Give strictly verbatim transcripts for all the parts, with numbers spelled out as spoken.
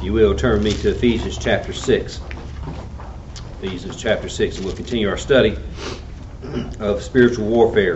If you will, turn with me to Ephesians chapter six. Ephesians chapter six, and we'll continue our study of spiritual warfare.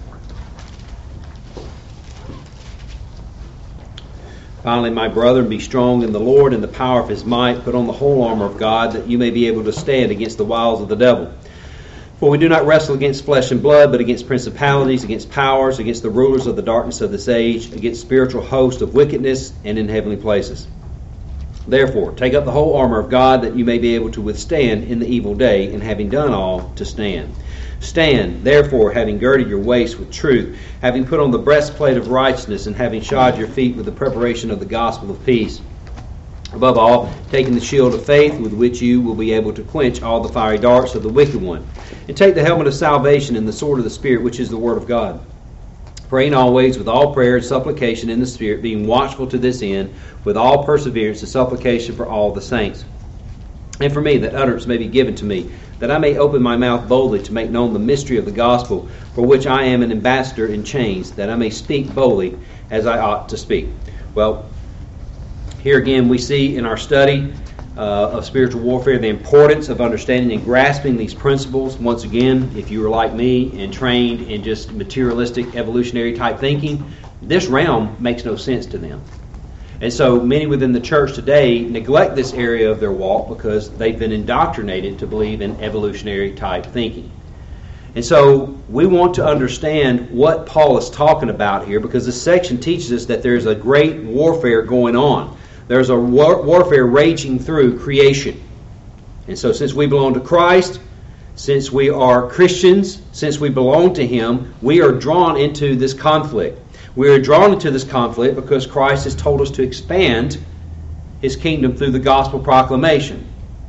Finally, my brethren, be strong in the Lord and the power of His might. Put on the whole armor of God, that you may be able to stand against the wiles of the devil. For we do not wrestle against flesh and blood, but against principalities, against powers, against the rulers of the darkness of this age, against spiritual hosts of wickedness and in heavenly places. Therefore, take up the whole armor of God, that you may be able to withstand in the evil day, and having done all, to stand. Stand, therefore, having girded your waist with truth, having put on the breastplate of righteousness, and having shod your feet with the preparation of the gospel of peace. Above all, taking the shield of faith, with which you will be able to quench all the fiery darts of the wicked one. And take the helmet of salvation and the sword of the Spirit, which is the word of God. Praying always with all prayer and supplication in the Spirit, being watchful to this end, with all perseverance and supplication for all the saints. And for me, that utterance may be given to me, that I may open my mouth boldly to make known the mystery of the gospel, for which I am an ambassador in chains, that I may speak boldly as I ought to speak. Well, here again we see in our study uh, of spiritual warfare the importance of understanding and grasping these principles. Once again, if you were like me and trained in just materialistic evolutionary type thinking, this realm makes no sense to them. And so many within the church today neglect this area of their walk because they've been indoctrinated to believe in evolutionary type thinking. And so we want to understand what Paul is talking about here, because this section teaches us that there's a great warfare going on. There's a war- warfare raging through creation. And so since we belong to Christ, since we are Christians, since we belong to Him, we are drawn into this conflict. We are drawn into this conflict because Christ has told us to expand His kingdom through the gospel proclamation.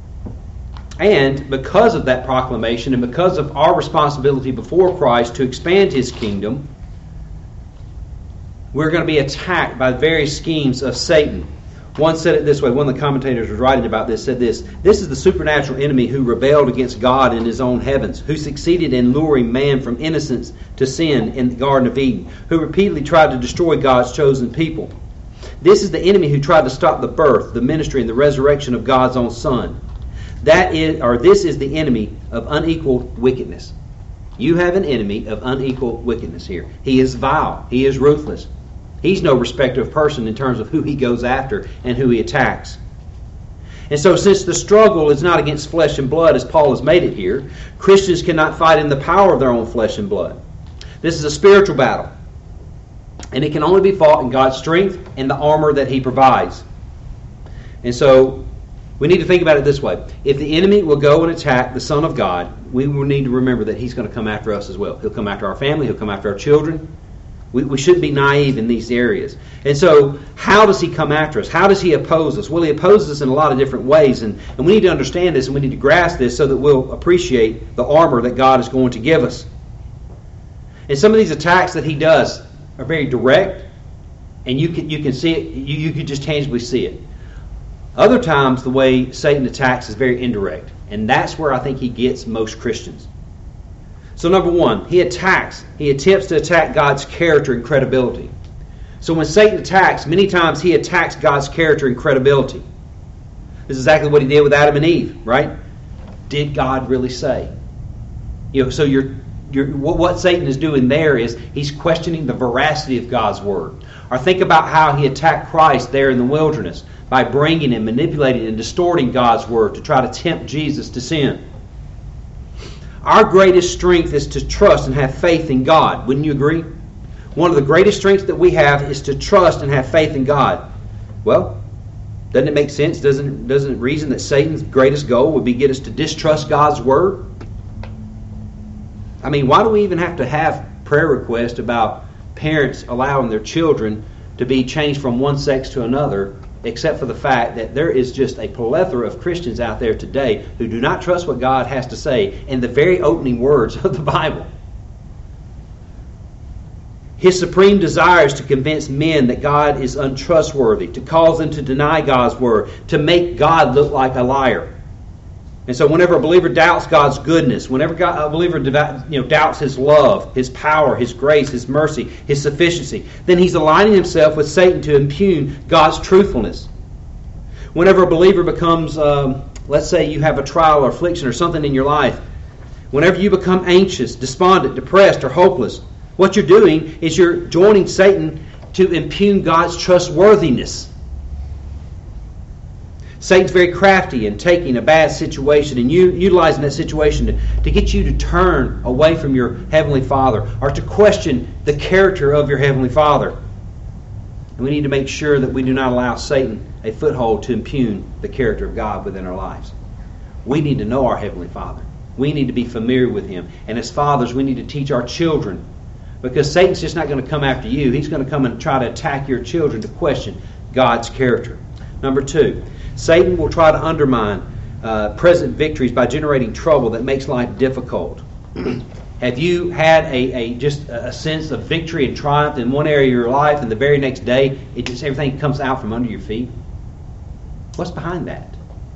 And because of that proclamation and because of our responsibility before Christ to expand His kingdom, we're going to be attacked by various schemes of Satan. One said it this way, one of the commentators was writing about this, said this, "This is the supernatural enemy who rebelled against God in His own heavens, who succeeded in luring man from innocence to sin in the Garden of Eden, who repeatedly tried to destroy God's chosen people. This is the enemy who tried to stop the birth, the ministry, and the resurrection of God's own Son. That is, or this is the enemy of unequaled wickedness." You have an enemy of unequaled wickedness here. He is vile. He is ruthless. He's no respecter of person in terms of who he goes after and who he attacks. And so since the struggle is not against flesh and blood, as Paul has made it here, Christians cannot fight in the power of their own flesh and blood. This is a spiritual battle. And it can only be fought in God's strength and the armor that He provides. And so we need to think about it this way. If the enemy will go and attack the Son of God, we will need to remember that he's going to come after us as well. He'll come after our family. He'll come after our children. We, we shouldn't be naive in these areas. And so how does he come after us? How does he oppose us? Well, he opposes us in a lot of different ways. And, and we need to understand this and we need to grasp this so that we'll appreciate the armor that God is going to give us. And some of these attacks that he does are very direct, and you can you can see it, you, you can just tangibly see it. Other times the way Satan attacks is very indirect, and that's where I think he gets most Christians. So number one, he attacks. He attempts to attack God's character and credibility. So when Satan attacks, many times he attacks God's character and credibility. This is exactly what he did with Adam and Eve, right? Did God really say? You know, so you're, you're, what, what Satan is doing there is he's questioning the veracity of God's word. Or think about how he attacked Christ there in the wilderness by bringing and manipulating and distorting God's word to try to tempt Jesus to sin. Our greatest strength is to trust and have faith in God. Wouldn't you agree? One of the greatest strengths that we have is to trust and have faith in God. Well, doesn't it make sense? Doesn't, doesn't it reason that Satan's greatest goal would be get us to distrust God's word? I mean, why do we even have to have prayer requests about parents allowing their children to be changed from one sex to another, except for the fact that there is just a plethora of Christians out there today who do not trust what God has to say in the very opening words of the Bible. His supreme desire is to convince men that God is untrustworthy, to cause them to deny God's word, to make God look like a liar. And so whenever a believer doubts God's goodness, whenever God, a believer you know, doubts His love, His power, His grace, His mercy, His sufficiency, then he's aligning himself with Satan to impugn God's truthfulness. Whenever a believer becomes, um, let's say you have a trial or affliction or something in your life, whenever you become anxious, despondent, depressed, or hopeless, what you're doing is you're joining Satan to impugn God's trustworthiness. Satan's very crafty in taking a bad situation and you, utilizing that situation to, to get you to turn away from your Heavenly Father or to question the character of your Heavenly Father. And we need to make sure that we do not allow Satan a foothold to impugn the character of God within our lives. We need to know our Heavenly Father. We need to be familiar with Him. And as fathers, we need to teach our children, because Satan's just not going to come after you. He's going to come and try to attack your children to question God's character. Number two, Satan will try to undermine uh, present victories by generating trouble that makes life difficult. Have you had a, a just a sense of victory and triumph in one area of your life, and the very next day it just everything comes out from under your feet? What's behind that?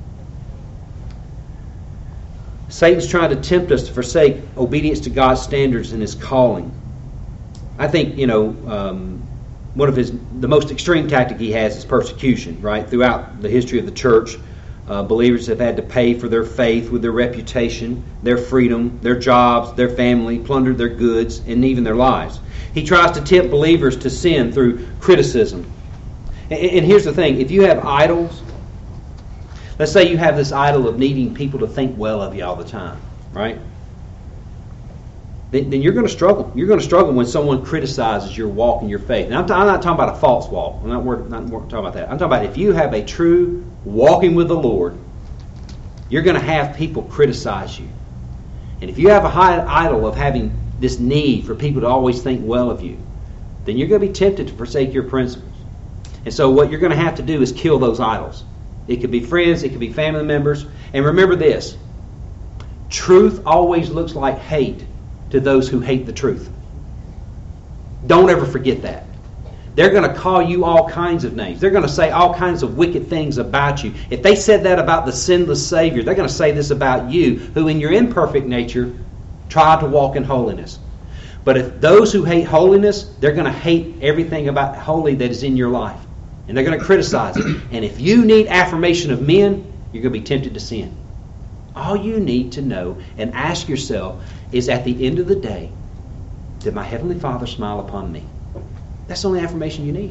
Satan's trying to tempt us to forsake obedience to God's standards and His calling. I think, you know, um, one of his the most extreme tactic he has is persecution. Right, throughout the history of the church, uh, believers have had to pay for their faith with their reputation, their freedom, their jobs, their family, plundered their goods, and even their lives. He tries to tempt believers to sin through criticism. And, and here's the thing: if you have idols, let's say you have this idol of needing people to think well of you all the time, right? Then, then you're going to struggle. You're going to struggle when someone criticizes your walk and your faith. And I'm, t- I'm not talking about a false walk. I'm not, work, not work, talking about that. I'm talking about if you have a true walking with the Lord, you're going to have people criticize you. And if you have a high idol of having this need for people to always think well of you, then you're going to be tempted to forsake your principles. And so what you're going to have to do is kill those idols. It could be friends, it could be family members. And remember this: truth always looks like hate to those who hate the truth. Don't ever forget that. They're going to call you all kinds of names. They're going to say all kinds of wicked things about you. If they said that about the sinless Savior, they're going to say this about you, who in your imperfect nature try to walk in holiness. But if those who hate holiness, they're going to hate everything about holy that is in your life. And they're going to criticize it. And if you need affirmation of men, you're going to be tempted to sin. All you need to know and ask yourself is, at the end of the day, did my Heavenly Father smile upon me? That's the only affirmation you need.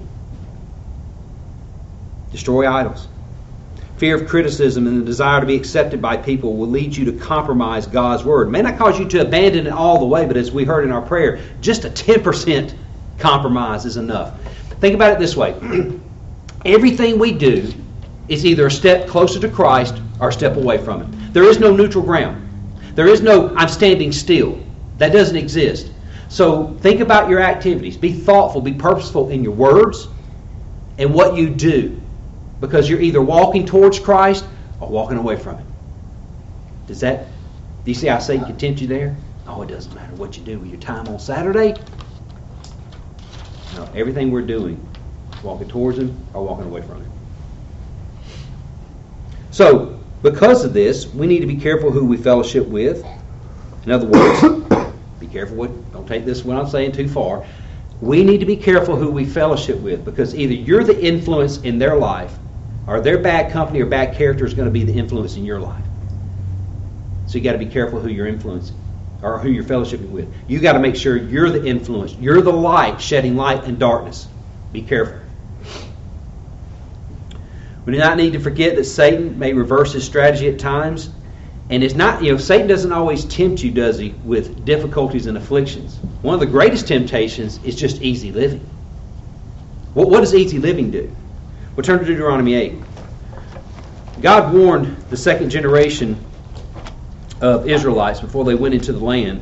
Destroy idols. Fear of criticism and the desire to be accepted by people will lead you to compromise God's Word. It may not cause you to abandon it all the way, but as we heard in our prayer, just a ten percent compromise is enough. Think about it this way. Everything we do is either a step closer to Christ or a step away from it. There is no neutral ground. There is no I'm standing still. That doesn't exist. So think about your activities. Be thoughtful, be purposeful in your words and what you do, because you're either walking towards Christ or walking away from it. Does that, do you see how Satan can tempt you there? Oh, it doesn't matter what you do with your time on Saturday. No, everything we're doing is walking towards Him or walking away from Him. So, because of this, we need to be careful who we fellowship with. In other words, be careful what, don't take this what I'm saying too far. We need to be careful who we fellowship with, because either you're the influence in their life, or their bad company or bad character is going to be the influence in your life. So you got to be careful who you're influencing, or who you're fellowshipping with. You got to make sure you're the influence. You're the light, shedding light in darkness. Be careful. We do not need to forget that Satan may reverse his strategy at times. And it's not, you know, Satan doesn't always tempt you, does he, with difficulties and afflictions. One of the greatest temptations is just easy living. What, what does easy living do? We'll turn to Deuteronomy eight. God warned the second generation of Israelites before they went into the land.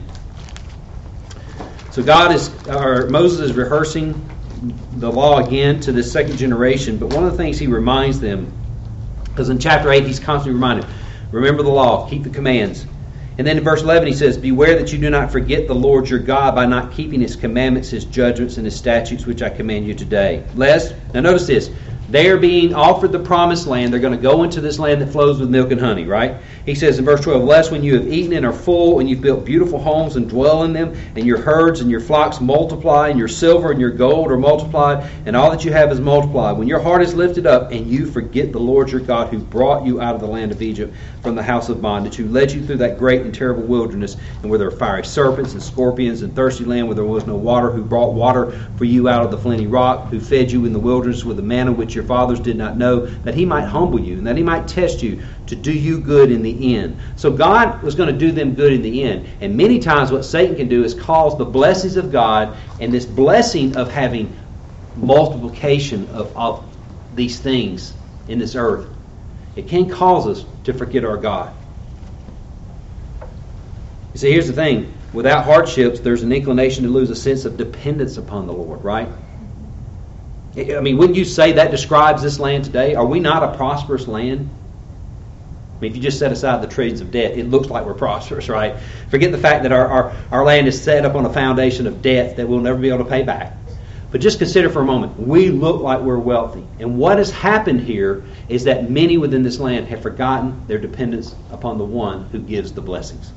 So God is, or Moses is rehearsing the law again to this second generation, but one of the things he reminds them, because in chapter eight he's constantly reminded, remember the law, keep the commands. And then in verse eleven he says, beware that you do not forget the Lord your God by not keeping His commandments, His judgments, and His statutes, which I command you today. Lest, now notice this, They're being offered the promised land. They're going to go into this land that flows with milk and honey, right? He says in verse twelve, "Lest when you have eaten and are full, and you've built beautiful homes and dwell in them, and your herds and your flocks multiply, and your silver and your gold are multiplied, and all that you have is multiplied. When your heart is lifted up, and you forget the Lord your God, who brought you out of the land of Egypt from the house of bondage, who led you through that great and terrible wilderness, and where there were fiery serpents and scorpions and thirsty land where there was no water, who brought water for you out of the flinty rock, who fed you in the wilderness with the manna which your fathers did not know, that he might humble you, and that he might test you, to do you good in the end." So God was going to do them good in the end. And many times what Satan can do is cause the blessings of God and this blessing of having multiplication of, of these things in this earth. It can cause us to forget our God. You see, here's the thing. Without hardships, there's an inclination to lose a sense of dependence upon the Lord, right? I mean, wouldn't you say that describes this land today? Are we not a prosperous land? I mean, if you just set aside the treasures of debt, it looks like we're prosperous, right? Forget the fact that our, our, our land is set up on a foundation of debt that we'll never be able to pay back. But just consider for a moment, we look like we're wealthy. And what has happened here is that many within this land have forgotten their dependence upon the one who gives the blessings.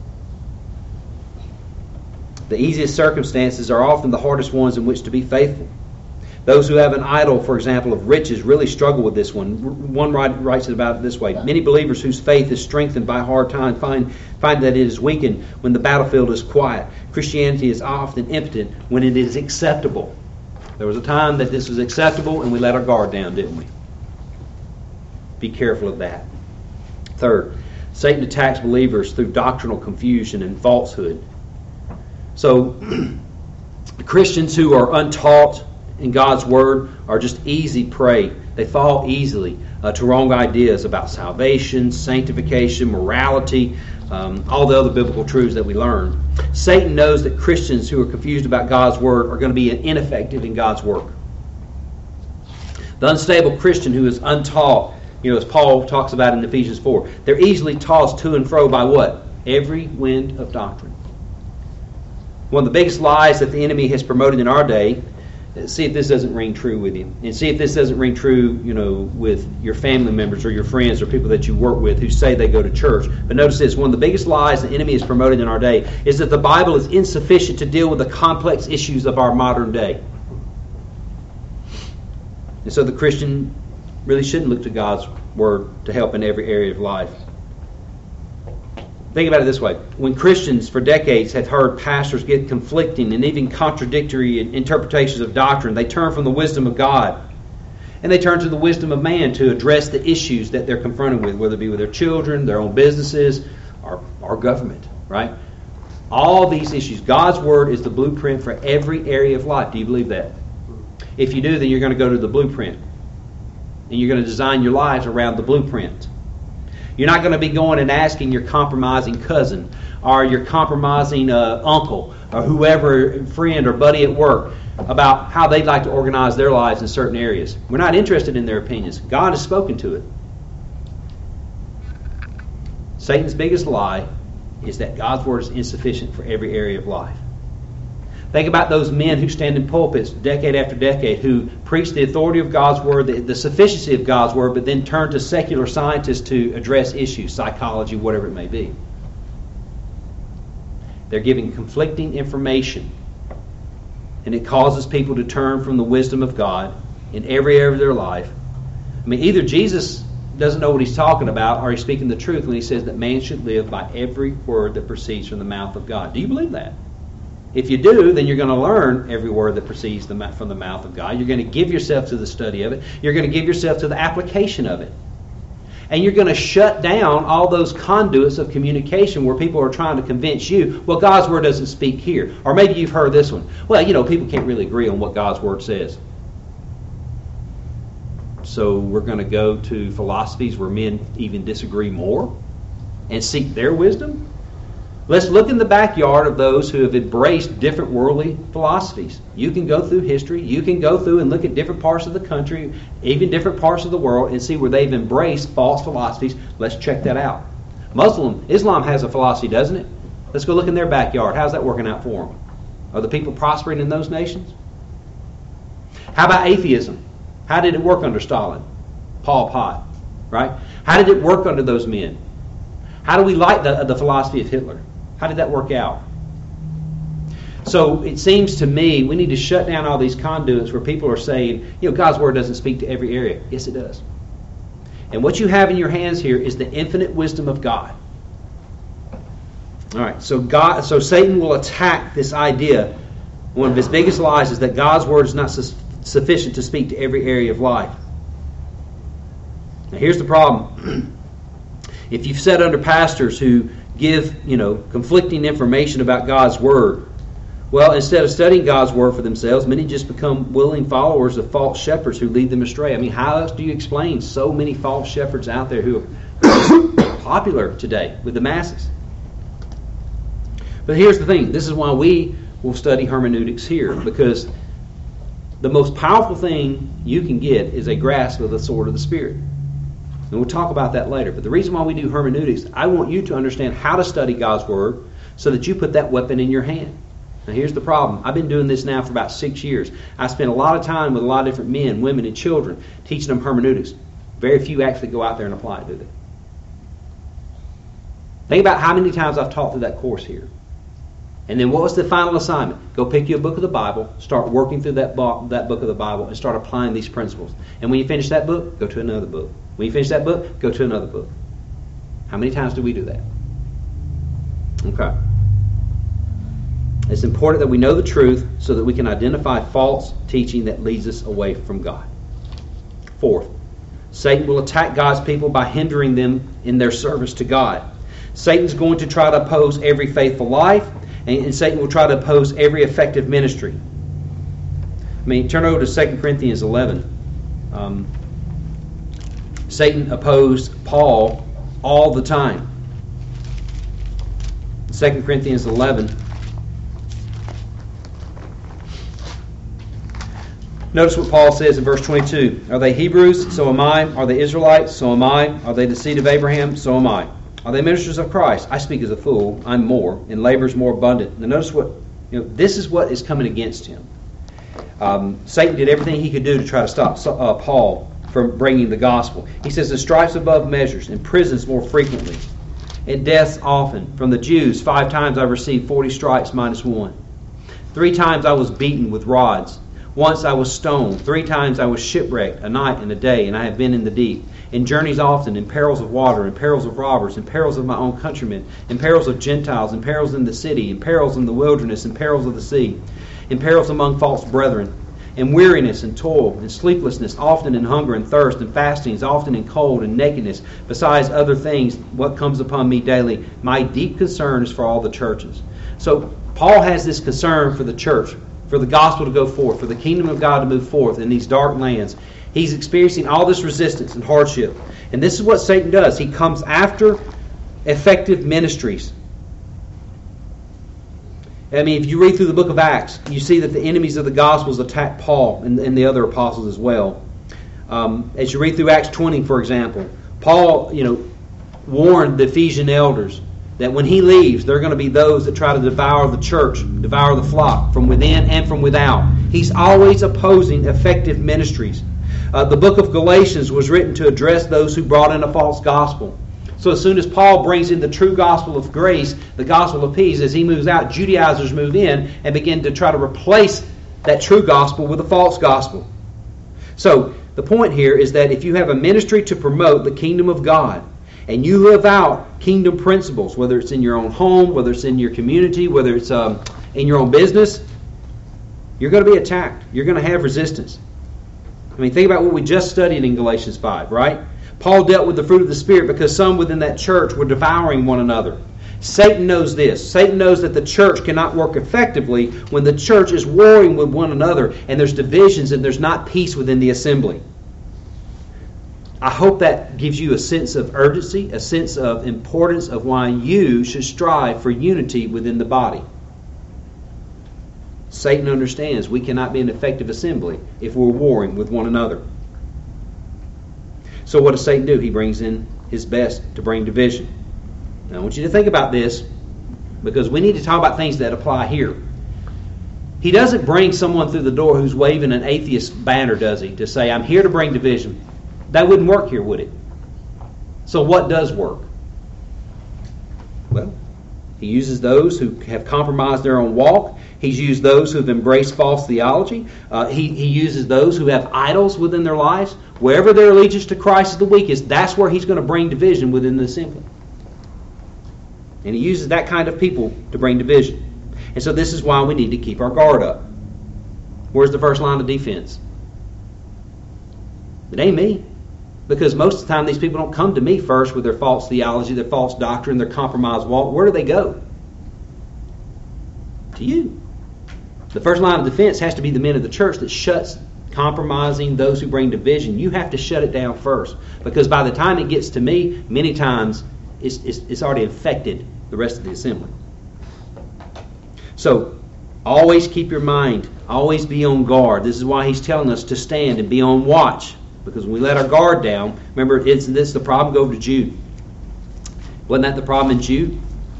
The easiest circumstances are often the hardest ones in which to be faithful. Those who have an idol, for example, of riches really struggle with this one. One writes it about it this way. Many believers whose faith is strengthened by hard times find, find that it is weakened when the battlefield is quiet. Christianity is often impotent when it is acceptable. There was a time that this was acceptable and we let our guard down, didn't we? Be careful of that. Third, Satan attacks believers through doctrinal confusion and falsehood. So, Christians who are untaught in God's Word are just easy prey. They fall easily uh, to wrong ideas about salvation, sanctification, morality, um, all the other biblical truths that we learn. Satan knows that Christians who are confused about God's Word are going to be ineffective in God's work. The unstable Christian who is untaught, you know, as Paul talks about in Ephesians four, they're easily tossed to and fro by what? Every wind of doctrine. One of the biggest lies that the enemy has promoted in our day, see if this doesn't ring true with you. And see if this doesn't ring true, you know, with your family members or your friends or people that you work with who say they go to church. But notice this, one of the biggest lies the enemy has promoted in our day is that the Bible is insufficient to deal with the complex issues of our modern day. And so the Christian really shouldn't look to God's Word to help in every area of life. Think about it this way. When Christians for decades have heard pastors get conflicting and even contradictory interpretations of doctrine, they turn from the wisdom of God and they turn to the wisdom of man to address the issues that they're confronted with, whether it be with their children, their own businesses, or our government, right? All these issues. God's Word is the blueprint for every area of life. Do you believe that? If you do, then you're going to go to the blueprint. And you're going to design your lives around the blueprint. You're not going to be going and asking your compromising cousin or your compromising uh, uncle or whoever, friend or buddy at work, about how they'd like to organize their lives in certain areas. We're not interested in their opinions. God has spoken to it. Satan's biggest lie is that God's Word is insufficient for every area of life. Think about those men who stand in pulpits decade after decade who preach the authority of God's Word, the, the sufficiency of God's Word, but then turn to secular scientists to address issues, psychology, whatever it may be. They're giving conflicting information, and it causes people to turn from the wisdom of God in every area of their life. I mean, either Jesus doesn't know what he's talking about, or he's speaking the truth when he says that man should live by every word that proceeds from the mouth of God. Do you believe that? If you do, then you're going to learn every word that proceeds from the mouth of God. You're going to give yourself to the study of it. You're going to give yourself to the application of it. And you're going to shut down all those conduits of communication where people are trying to convince you, well, God's Word doesn't speak here. Or maybe you've heard this one. Well, you know, people can't really agree on what God's Word says. So we're going to go to philosophies where men even disagree more and seek their wisdom? Let's look in the backyard of those who have embraced different worldly philosophies. You can go through history. You can go through and look at different parts of the country, even different parts of the world, and see where they've embraced false philosophies. Let's check that out. Muslim, Islam has a philosophy, doesn't it? Let's go look in their backyard. How's that working out for them? Are the people prospering in those nations? How about atheism? How did it work under Stalin? Pol Pot, right? How did it work under those men? How do we like the, the philosophy of Hitler? How did that work out? So it seems to me we need to shut down all these conduits where people are saying, you know, God's Word doesn't speak to every area. Yes, it does. And what you have in your hands here is the infinite wisdom of God. All right, so God, so Satan will attack this idea. One of his biggest lies is that God's Word is not su- sufficient to speak to every area of life. Now, here's the problem. If you've sat under pastors who give, you know, conflicting information about God's Word, well, instead of studying God's Word for themselves, many just become willing followers of false shepherds who lead them astray. I mean, how else do you explain so many false shepherds out there who are popular today with the masses? But here's the thing. This is why we will study hermeneutics here, because the most powerful thing you can get is a grasp of the sword of the Spirit. And we'll talk about that later. But the reason why we do hermeneutics, I want you to understand how to study God's Word so that you put that weapon in your hand. Now here's the problem. I've been doing this now for about six years. I spend a lot of time with a lot of different men, women, and children teaching them hermeneutics. Very few actually go out there and apply it, do they? Think about how many times I've taught through that course here. And then what was the final assignment? Go pick you a book of the Bible, start working through that book, that book of the Bible, and start applying these principles. And when you finish that book, go to another book. When you finish that book, go to another book. How many times do we do that? Okay. It's important that we know the truth so that we can identify false teaching that leads us away from God. Fourth, Satan will attack God's people by hindering them in their service to God. Satan's going to try to oppose every faithful life, and Satan will try to oppose every effective ministry. I mean, turn over to Second Corinthians eleven. Um, Satan opposed Paul all the time. Second Corinthians eleven. Notice what Paul says in verse twenty-two. Are they Hebrews? So am I. Are they Israelites? So am I. Are they the seed of Abraham? So am I. Are they ministers of Christ? I speak as a fool. I'm more, and labor is more abundant. Now notice what, you know, this is what is coming against him. Um, Satan did everything he could do to try to stop uh, Paul from bringing the gospel. He says, the stripes above measures, and prisons more frequently, and deaths often. From the Jews, five times I received forty stripes minus one. Three times I was beaten with rods. Once I was stoned. Three times I was shipwrecked, a night and a day, and I have been in the deep. In journeys often, in perils of water, in perils of robbers, in perils of my own countrymen, in perils of Gentiles, in perils in the city, in perils in the wilderness, in perils of the sea, in perils among false brethren, in weariness and toil, in sleeplessness, often in hunger and thirst, and fastings, often in cold and nakedness, besides other things, what comes upon me daily. My deep concern is for all the churches. So Paul has this concern for the church, for the gospel to go forth, for the kingdom of God to move forth in these dark lands. He's experiencing all this resistance and hardship. And this is what Satan does. He comes after effective ministries. I mean, if you read through the book of Acts, you see that the enemies of the Gospels attack Paul and, and the other apostles as well. Um, as you read through Acts twenty, for example, Paul, you know, warned the Ephesian elders that when he leaves, there are going to be those that try to devour the church, devour the flock from within and from without. He's always opposing effective ministries. Uh, the book of Galatians was written to address those who brought in a false gospel. So as soon as Paul brings in the true gospel of grace, the gospel of peace, as he moves out, Judaizers move in and begin to try to replace that true gospel with a false gospel. So the point here is that if you have a ministry to promote the kingdom of God, and you live out kingdom principles, whether it's in your own home, whether it's in your community, whether it's um, in your own business, you're going to be attacked. You're going to have resistance. I mean, think about what we just studied in Galatians five, right? Paul dealt with the fruit of the Spirit because some within that church were devouring one another. Satan knows this. Satan knows that the church cannot work effectively when the church is warring with one another and there's divisions and there's not peace within the assembly. I hope that gives you a sense of urgency, a sense of importance of why you should strive for unity within the body. Satan understands we cannot be an effective assembly if we're warring with one another. So what does Satan do? He brings in his best to bring division. Now I want you to think about this because we need to talk about things that apply here. He doesn't bring someone through the door who's waving an atheist banner, does he, to say, I'm here to bring division. That wouldn't work here, would it? So what does work? Well, he uses those who have compromised their own walk. He's used those who have embraced false theology. Uh, he, he uses those who have idols within their lives. Wherever their allegiance to Christ is the weakest, that's where he's going to bring division within the assembly. And he uses that kind of people to bring division. And so this is why we need to keep our guard up. Where's the first line of defense? It ain't me. Because most of the time these people don't come to me first with their false theology, their false doctrine, their compromised walk. Where do they go? To you. The first line of defense has to be the men of the church that shuts compromising, those who bring division. You have to shut it down first. Because by the time it gets to me, many times it's, it's, it's already infected the rest of the assembly. So, always keep your mind. Always be on guard. This is why he's telling us to stand and be on watch. Because when we let our guard down, remember, it's this the problem. Go over to Jude. Wasn't that the problem in Jude?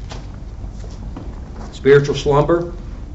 Spiritual slumber.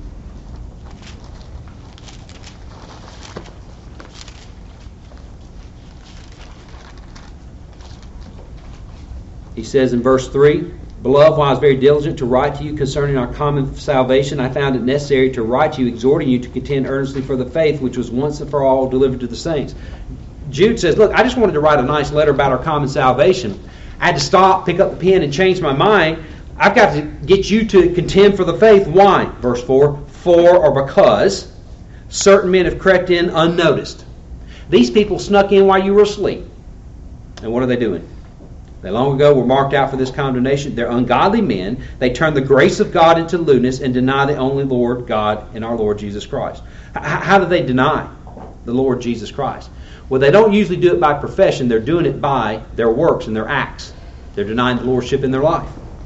He says in verse three, Beloved, while I was very diligent to write to you concerning our common salvation, I found it necessary to write to you, exhorting you to contend earnestly for the faith which was once and for all delivered to the saints. Jude says, look, I just wanted to write a nice letter about our common salvation. I had to stop, pick up the pen, and change my mind. I've got to get you to contend for the faith. Why? Verse four, for or because certain men have crept in unnoticed. These people snuck in while you were asleep. And what are they doing? They long ago were marked out for this condemnation. They're ungodly men. They turn the grace of God into lewdness and deny the only Lord God and our Lord Jesus Christ. H- how do they deny the Lord Jesus Christ? Well, they don't usually do it by profession. They're doing it by their works and their acts. They're denying the lordship in their life.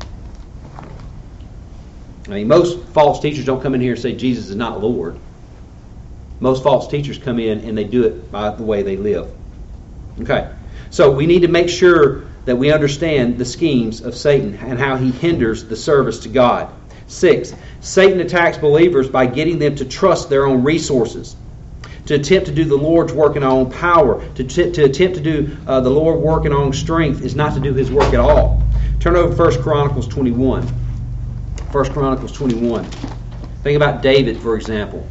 I mean, most false teachers don't come in here and say Jesus is not Lord. Most false teachers come in and they do it by the way they live. Okay, so we need to make sure that we understand the schemes of Satan and how he hinders the service to God. Six, Satan attacks believers by getting them to trust their own resources, to attempt to do the Lord's work in our own power, to, t- to attempt to do uh, the Lord's work in our own strength is not to do His work at all. Turn over to First Chronicles twenty-one. First Chronicles twenty-one. Think about David, for example.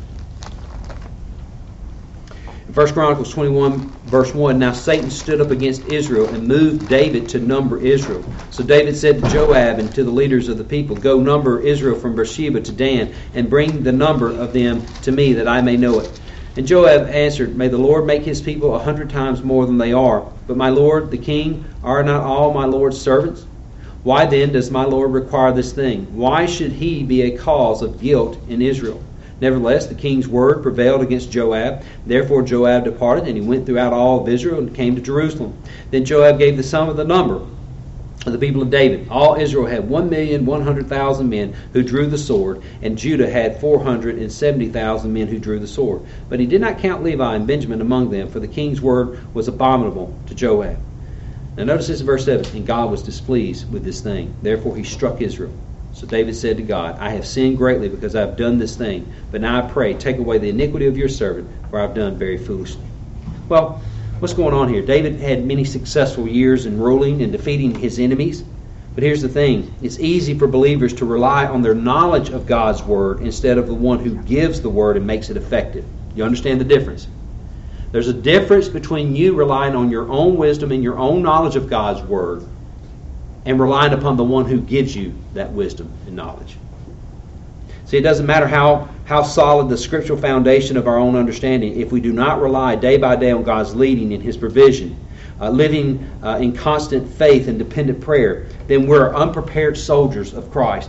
In First Chronicles twenty-one, verse one, Now Satan stood up against Israel and moved David to number Israel. So David said to Joab and to the leaders of the people, Go number Israel from Beersheba to Dan, and bring the number of them to me, that I may know it. And Joab answered, May the Lord make his people a hundred times more than they are. But my lord, the king, are not all my lord's servants? Why then does my lord require this thing? Why should he be a cause of guilt in Israel? Nevertheless, the king's word prevailed against Joab. Therefore Joab departed, and he went throughout all of Israel and came to Jerusalem. Then Joab gave the sum of the number of the people of David. All Israel had one million one hundred thousand men who drew the sword, and Judah had four hundred and seventy thousand men who drew the sword. But he did not count Levi and Benjamin among them, for the king's word was abominable to Joab. Now notice this in verse seven. And God was displeased with this thing. Therefore he struck Israel. So David said to God, I have sinned greatly because I have done this thing. But now I pray, take away the iniquity of your servant, for I have done very foolishly. Well, what's going on here? David had many successful years in ruling and defeating his enemies. But here's the thing. It's easy for believers to rely on their knowledge of God's word instead of the one who gives the word and makes it effective. You understand the difference? There's a difference between you relying on your own wisdom and your own knowledge of God's word and relying upon the one who gives you that wisdom and knowledge. See, it doesn't matter how, how solid the scriptural foundation of our own understanding. If we do not rely day by day on God's leading and His provision, uh, living uh, in constant faith and dependent prayer, then we're unprepared soldiers of Christ.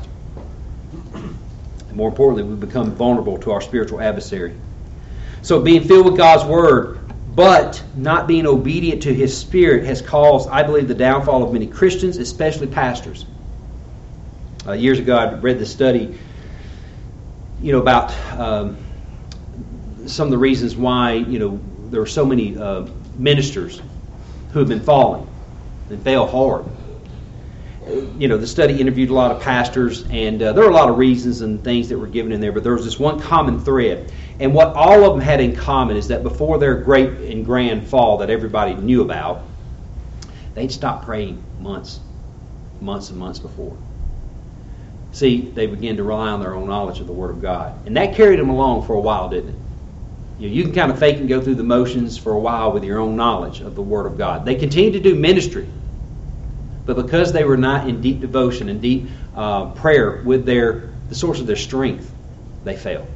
And more importantly, we become vulnerable to our spiritual adversary. So being filled with God's Word, but not being obedient to His Spirit, has caused, I believe, the downfall of many Christians, especially pastors. Uh, years ago, I read this study, you know, about um, some of the reasons why, you know, there are so many uh, ministers who have been falling and fail hard. you know, the study interviewed a lot of pastors, and uh, there were a lot of reasons and things that were given in there, but there was this one common thread. And what all of them had in common is that before their great and grand fall that everybody knew about, they'd stopped praying months, months and months before. See, they began to rely on their own knowledge of the Word of God. And that carried them along for a while, didn't it? You know, you can kind of fake and go through the motions for a while with your own knowledge of the Word of God. They continued to do ministry. But because they were not in deep devotion and deep uh, prayer with their the source of their strength, they failed.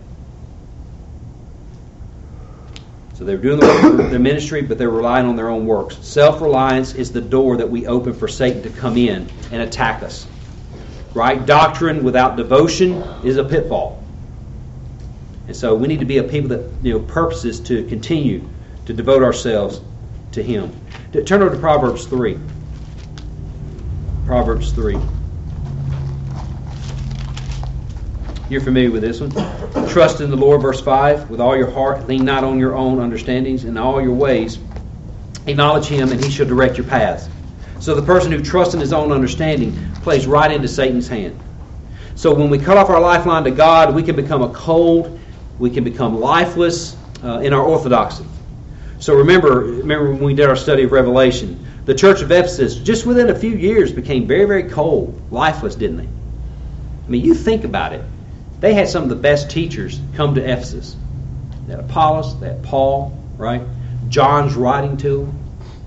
So they were doing the work of their ministry, but they were relying on their own works. Self-reliance is the door that we open for Satan to come in and attack us. Right? Doctrine without devotion is a pitfall. And so we need to be a people that, you know, purposes to continue to devote ourselves to Him. Turn over to Proverbs three. Proverbs three. You're familiar with this one. Trust in the Lord, verse five, with all your heart. Lean not on your own understandings. In all your ways acknowledge Him, and He shall direct your paths. So the person who trusts in his own understanding plays right into Satan's hand. So when we cut off our lifeline to God, we can become a cold, we can become lifeless uh, in our orthodoxy. So remember, remember when we did our study of Revelation, the church of Ephesus, just within a few years, became very, very cold, lifeless, didn't they? I mean, you think about it. They had some of the best teachers come to Ephesus. They had Apollos, they had Paul, right? John's writing to them.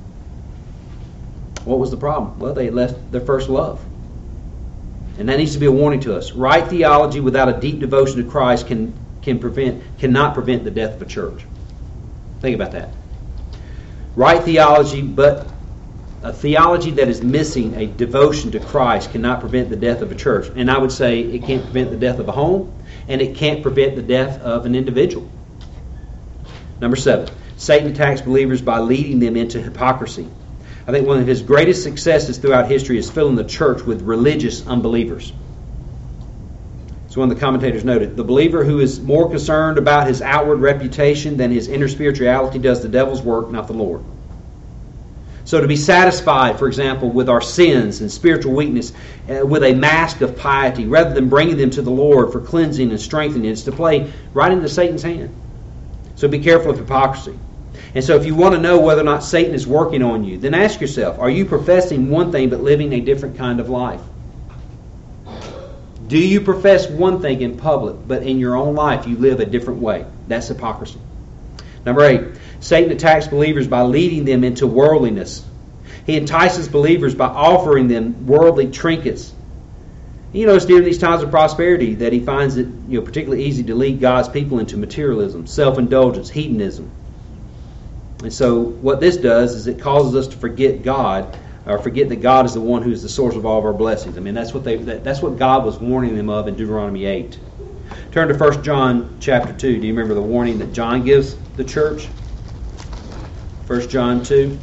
What was the problem? Well, they left their first love. And that needs to be a warning to us. Right theology without a deep devotion to Christ can, can prevent, cannot prevent the death of a church. Think about that. Right theology, but a theology that is missing a devotion to Christ cannot prevent the death of a church. And I would say it can't prevent the death of a home, and it can't prevent the death of an individual. Number seven, Satan attacks believers by leading them into hypocrisy. I think one of his greatest successes throughout history is filling the church with religious unbelievers. So one of the commentators noted, the believer who is more concerned about his outward reputation than his inner spirituality does the devil's work, not the Lord. So to be satisfied, for example, with our sins and spiritual weakness uh, with a mask of piety, rather than bringing them to the Lord for cleansing and strengthening, is to play right into Satan's hand. So be careful of hypocrisy. And so if you want to know whether or not Satan is working on you, then ask yourself, are you professing one thing but living a different kind of life? Do you profess one thing in public, but in your own life you live a different way? That's hypocrisy. Number eight, Satan attacks believers by leading them into worldliness. He entices believers by offering them worldly trinkets. You notice during these times of prosperity that he finds it, you know, particularly easy to lead God's people into materialism, self-indulgence, hedonism. And so what this does is it causes us to forget God, or forget that God is the one who is the source of all of our blessings. I mean, that's what they that, that's what God was warning them of in Deuteronomy eight. Turn to First John chapter two. Do you remember the warning that John gives the church? First John two.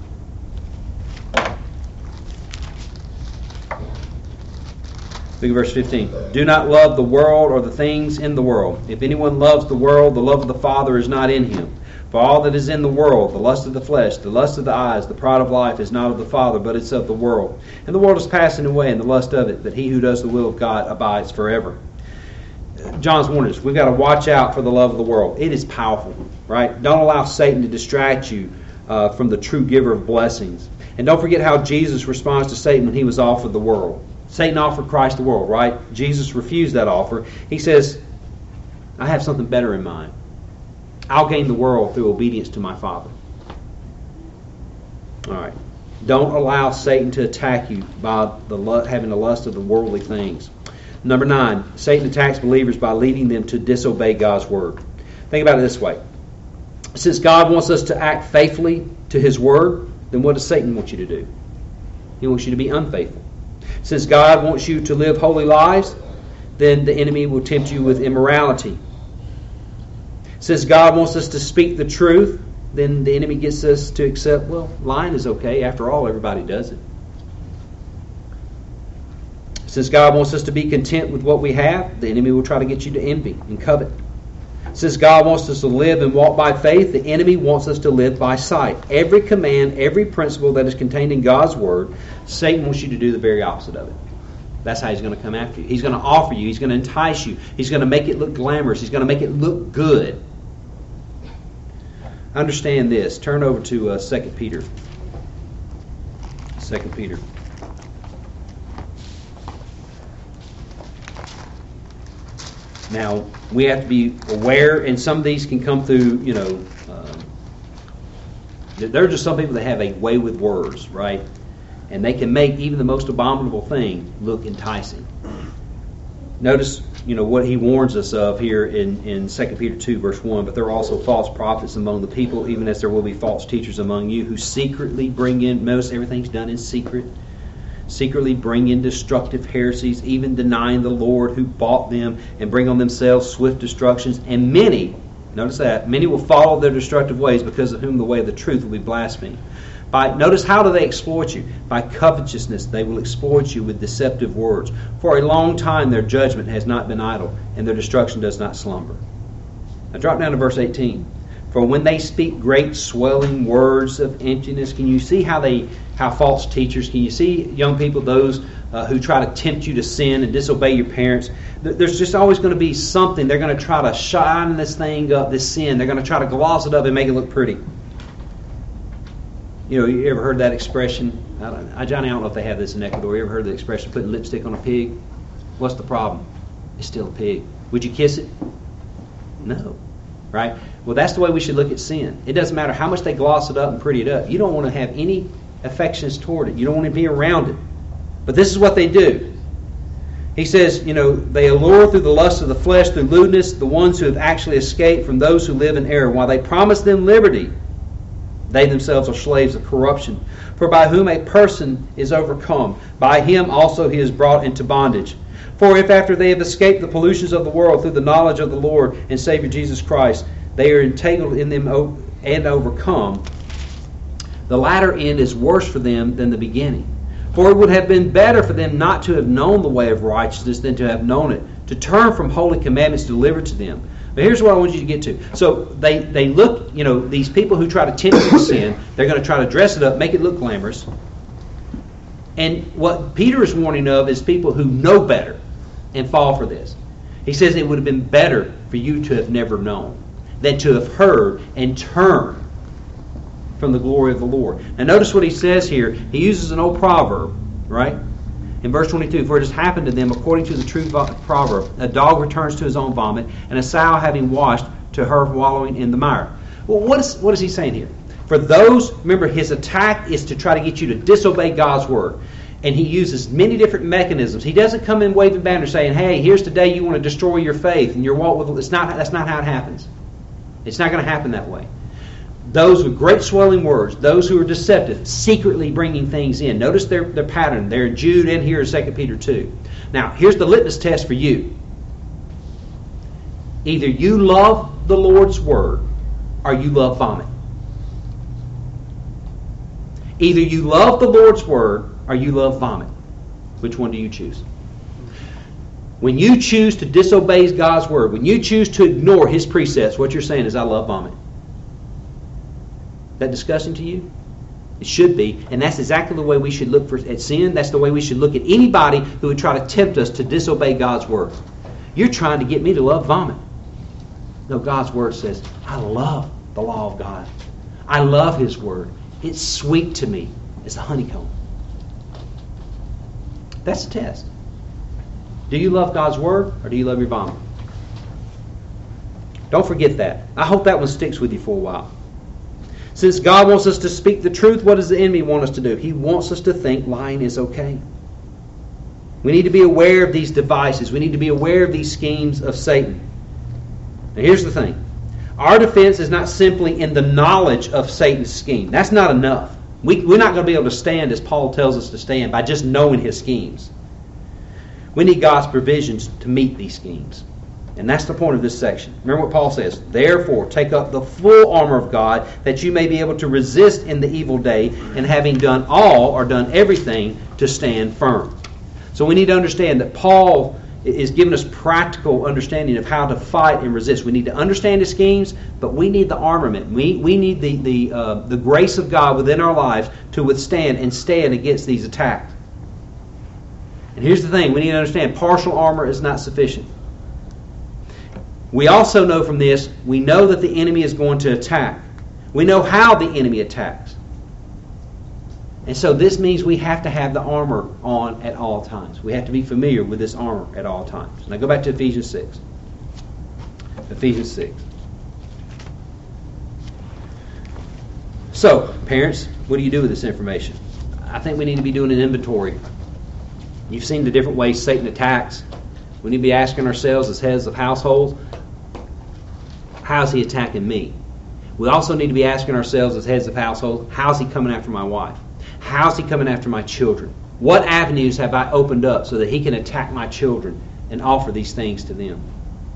Look at verse fifteen. Do not love the world or the things in the world. If anyone loves the world, the love of the Father is not in him. For all that is in the world, the lust of the flesh, the lust of the eyes, the pride of life, is not of the Father, but it's of the world. And the world is passing away, and the lust of it, but he who does the will of God abides forever. John's warning us, we've got to watch out for the love of the world. It is powerful, right? Don't allow Satan to distract you uh, from the true giver of blessings. And don't forget how Jesus responds to Satan when he was offered the world. Satan offered Christ the world, right? Jesus refused that offer. He says, I have something better in mind. I'll gain the world through obedience to my Father. All right. Don't allow Satan to attack you by the having the lust of the worldly things. Number nine, Satan attacks believers by leading them to disobey God's word. Think about it this way. Since God wants us to act faithfully to His word, then what does Satan want you to do? He wants you to be unfaithful. Since God wants you to live holy lives, then the enemy will tempt you with immorality. Since God wants us to speak the truth, then the enemy gets us to accept, well, lying is okay. After all, everybody does it. Since God wants us to be content with what we have, the enemy will try to get you to envy and covet. Since God wants us to live and walk by faith, the enemy wants us to live by sight. Every command, every principle that is contained in God's Word, Satan wants you to do the very opposite of it. That's how he's going to come after you. He's going to offer you. He's going to entice you. He's going to make it look glamorous. He's going to make it look good. Understand this. Turn over to uh, Second Peter. Second Peter. Now, we have to be aware, and some of these can come through, you know, uh, there are just some people that have a way with words, right? And they can make even the most abominable thing look enticing. Notice, you know, what he warns us of here in, in Second Peter two, verse one. But there are also false prophets among the people, even as there will be false teachers among you, who secretly bring in, notice everything's done in secret, secretly bring in destructive heresies, even denying the Lord who bought them, and bring on themselves swift destructions. And many, notice that, many will follow their destructive ways, because of whom the way of the truth will be blasphemed. By, notice, how do they exploit you? By covetousness they will exploit you with deceptive words. For a long time their judgment has not been idle, and their destruction does not slumber. Now drop down to verse eighteen. For when they speak great swelling words of emptiness, can you see how they, how false teachers, can you see young people, those uh, who try to tempt you to sin and disobey your parents? There's just always going to be something. They're going to try to shine this thing up, this sin. They're going to try to gloss it up and make it look pretty. You know, you ever heard that expression? I don't, I, Johnny, I don't know if they have this in Ecuador. You ever heard the expression, putting lipstick on a pig? What's the problem? It's still a pig. Would you kiss it? No. Right? Well, that's the way we should look at sin. It doesn't matter how much they gloss it up and pretty it up. You don't want to have any affections toward it. You don't want to be around it. But this is what they do. He says, you know, they allure through the lust of the flesh, through lewdness, the ones who have actually escaped from those who live in error. While they promise them liberty, they themselves are slaves of corruption. For by whom a person is overcome, by him also he is brought into bondage. For if after they have escaped the pollutions of the world through the knowledge of the Lord and Savior Jesus Christ, they are entangled in them and overcome, the latter end is worse for them than the beginning. For it would have been better for them not to have known the way of righteousness than to have known it, to turn from holy commandments delivered to them. But here's what I want you to get to. So they, they look, you know, these people who try to tempt you to sin, they're going to try to dress it up, make it look glamorous. And what Peter is warning of is people who know better and fall for this. He says it would have been better for you to have never known than to have heard and turn from the glory of the Lord. Now notice what he says here. He uses an old proverb, right? In verse twenty-two, for it has happened to them according to the true proverb, a dog returns to his own vomit, and a sow having washed to her wallowing in the mire. Well, what is what is he saying here? For those, remember, his attack is to try to get you to disobey God's word. And he uses many different mechanisms. He doesn't come in waving banners saying, hey, here's today you want to destroy your faith and your walk with. It's not. That's not how it happens. It's not going to happen that way. Those with great swelling words, those who are deceptive, secretly bringing things in. Notice their, their pattern. They're in Jude and here in Second Peter two. Now, here's the litmus test for you. Either you love the Lord's word or you love vomit. Either you love the Lord's word or you love vomit. Which one do you choose? When you choose to disobey God's word, when you choose to ignore His precepts, what you're saying is, I love vomit. Is that disgusting to you? It should be. And that's exactly the way we should look for, at sin. That's the way we should look at anybody who would try to tempt us to disobey God's word. You're trying to get me to love vomit. No, God's word says, I love the law of God. I love His word. It's sweet to me as a honeycomb. That's the test. Do you love God's word or do you love your vomit? Don't forget that. I hope that one sticks with you for a while. Since God wants us to speak the truth, what does the enemy want us to do? He wants us to think lying is okay. We need to be aware of these devices. We need to be aware of these schemes of Satan. Now here's the thing. Our defense is not simply in the knowledge of Satan's scheme. That's not enough. We, we're not going to be able to stand as Paul tells us to stand by just knowing his schemes. We need God's provisions to meet these schemes. And that's the point of this section. Remember what Paul says. Therefore, take up the full armor of God, that you may be able to resist in the evil day, and having done all or done everything, to stand firm. So we need to understand that Paul is giving us practical understanding of how to fight and resist. We need to understand His schemes, but we need the armament. We we need the the uh, the grace of God within our lives to withstand and stand against these attacks. And here's the thing: we need to understand partial armor is not sufficient. We also know from this, we know that the enemy is going to attack. We know how the enemy attacks. And so this means we have to have the armor on at all times. We have to be familiar with this armor at all times. Now go back to Ephesians six. Ephesians six. So, parents, what do you do with this information? I think we need to be doing an inventory. You've seen the different ways Satan attacks. We need to be asking ourselves as heads of households, how's he attacking me? We also need to be asking ourselves as heads of households, how's he coming after my wife? How's he coming after my children? What avenues have I opened up so that he can attack my children and offer these things to them?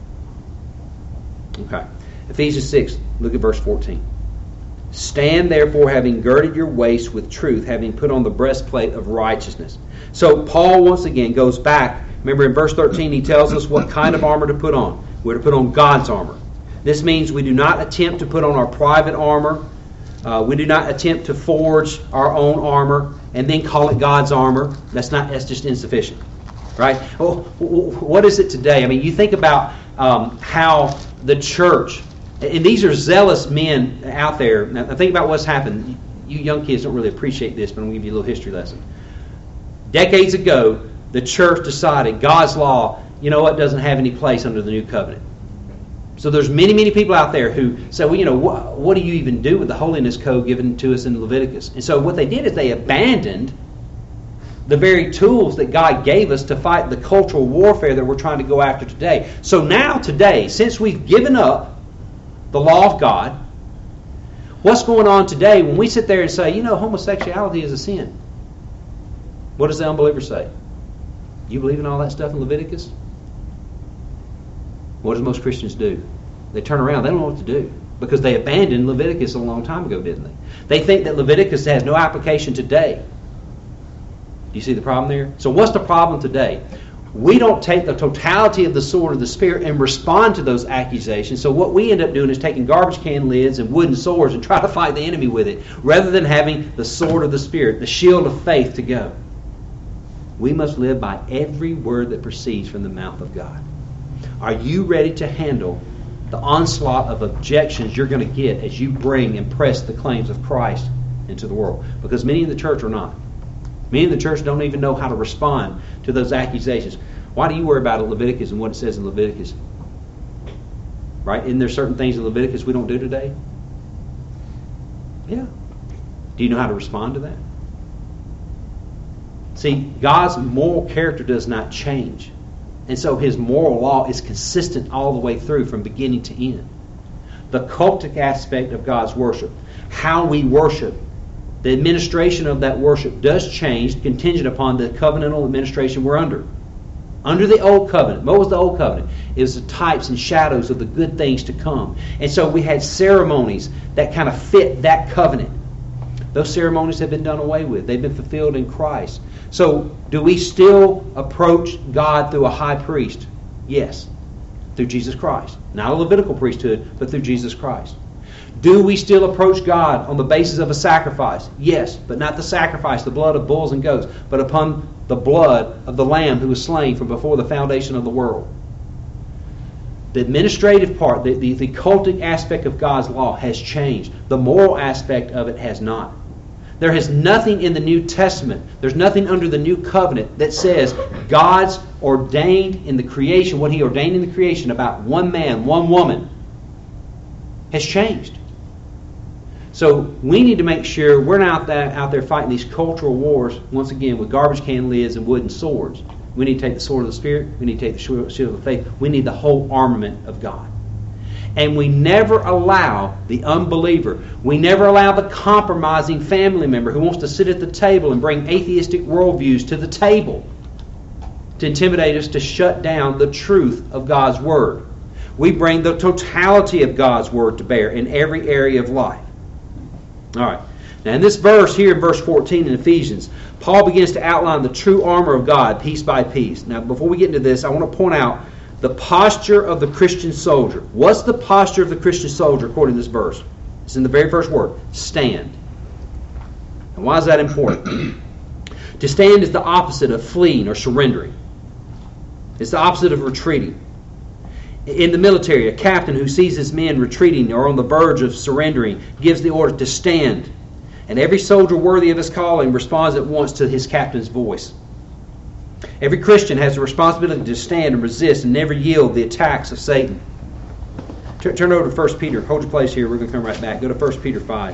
Okay. Ephesians six, look at verse fourteen. Stand therefore, having girded your waist with truth, having put on the breastplate of righteousness. So Paul once again goes back. Remember in verse thirteen he tells us what kind of armor to put on. We're to put on God's armor. This means we do not attempt to put on our private armor. Uh, we do not attempt to forge our own armor and then call it God's armor. That's not. That's just insufficient, right? Well, what is it today? I mean, you think about um, how the church, and these are zealous men out there. Now, think about what's happened. You young kids don't really appreciate this, but I'm going to give you a little history lesson. Decades ago, the church decided God's law, you know what, doesn't have any place under the new covenant. So there's many, many people out there who say, well, you know, what, what do you even do with the holiness code given to us in Leviticus? And so what they did is they abandoned the very tools that God gave us to fight the cultural warfare that we're trying to go after today. So now, today, since we've given up the law of God, what's going on today when we sit there and say, you know, homosexuality is a sin? What does the unbeliever say? You believe in all that stuff in Leviticus? What do most Christians do? They turn around. They don't know what to do because they abandoned Leviticus a long time ago, didn't they? They think that Leviticus has no application today. Do you see the problem there? So what's the problem today? We don't take the totality of the sword of the Spirit and respond to those accusations. So what we end up doing is taking garbage can lids and wooden swords and try to fight the enemy with it rather than having the sword of the Spirit, the shield of faith to go. We must live by every word that proceeds from the mouth of God. Are you ready to handle the onslaught of objections you're going to get as you bring and press the claims of Christ into the world? Because many in the church are not. Many in the church don't even know how to respond to those accusations. Why do you worry about Leviticus and what it says in Leviticus? Right? Isn't there certain things in Leviticus we don't do today? Yeah. Do you know how to respond to that? See, God's moral character does not change. And so His moral law is consistent all the way through from beginning to end. The cultic aspect of God's worship, how we worship, the administration of that worship does change contingent upon the covenantal administration we're under. Under the Old Covenant, what was the Old Covenant? It was the types and shadows of the good things to come. And so we had ceremonies that kind of fit that covenant. Those ceremonies have been done away with. They've been fulfilled in Christ. So, do we still approach God through a high priest? Yes. Through Jesus Christ. Not a Levitical priesthood, but through Jesus Christ. Do we still approach God on the basis of a sacrifice? Yes, but not the sacrifice, the blood of bulls and goats, but upon the blood of the Lamb who was slain from before the foundation of the world. The administrative part, the, the, the cultic aspect of God's law has changed. The moral aspect of it has not. There is nothing in the New Testament, there's nothing under the New Covenant that says God's ordained in the creation, what He ordained in the creation about one man, one woman, has changed. So we need to make sure we're not that, out there fighting these cultural wars, once again, with garbage can lids and wooden swords. We need to take the sword of the Spirit. We need to take the shield of faith. We need the whole armament of God. And we never allow the unbeliever, we never allow the compromising family member who wants to sit at the table and bring atheistic worldviews to the table to intimidate us to shut down the truth of God's Word. We bring the totality of God's Word to bear in every area of life. All right. Now in this verse here in verse fourteen in Ephesians, Paul begins to outline the true armor of God piece by piece. Now before we get into this, I want to point out the posture of the Christian soldier. What's the posture of the Christian soldier according to this verse? It's in the very first word, stand. And why is that important? To stand is the opposite of fleeing or surrendering. It's the opposite of retreating. In the military, a captain who sees his men retreating or on the verge of surrendering gives the order to stand. And every soldier worthy of his calling responds at once to his captain's voice. Every Christian has the responsibility to stand and resist and never yield the attacks of Satan. Turn, turn over to First Peter. Hold your place here. We're going to come right back. Go to First Peter five.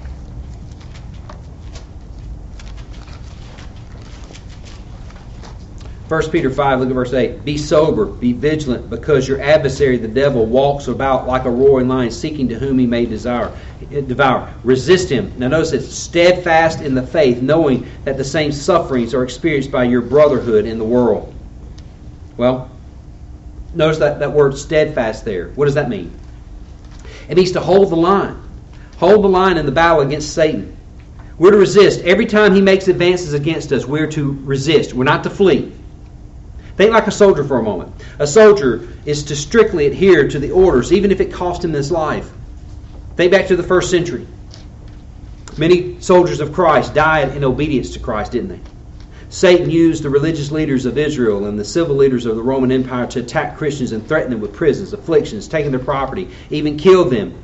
First Peter five, look at verse eight. Be sober, be vigilant, because your adversary, the devil, walks about like a roaring lion, seeking to whom he may desire, devour. Resist him. Now notice it's steadfast in the faith, knowing that the same sufferings are experienced by your brotherhood in the world. Well, notice that, that word steadfast there. What does that mean? It means to hold the line. Hold the line in the battle against Satan. We're to resist. Every time he makes advances against us, we're to resist. We're not to flee. Think like a soldier for a moment. A soldier is to strictly adhere to the orders, even if it cost him his life. Think back to the first century. Many soldiers of Christ died in obedience to Christ, didn't they? Satan used the religious leaders of Israel and the civil leaders of the Roman Empire to attack Christians and threaten them with prisons, afflictions, taking their property, even killed them,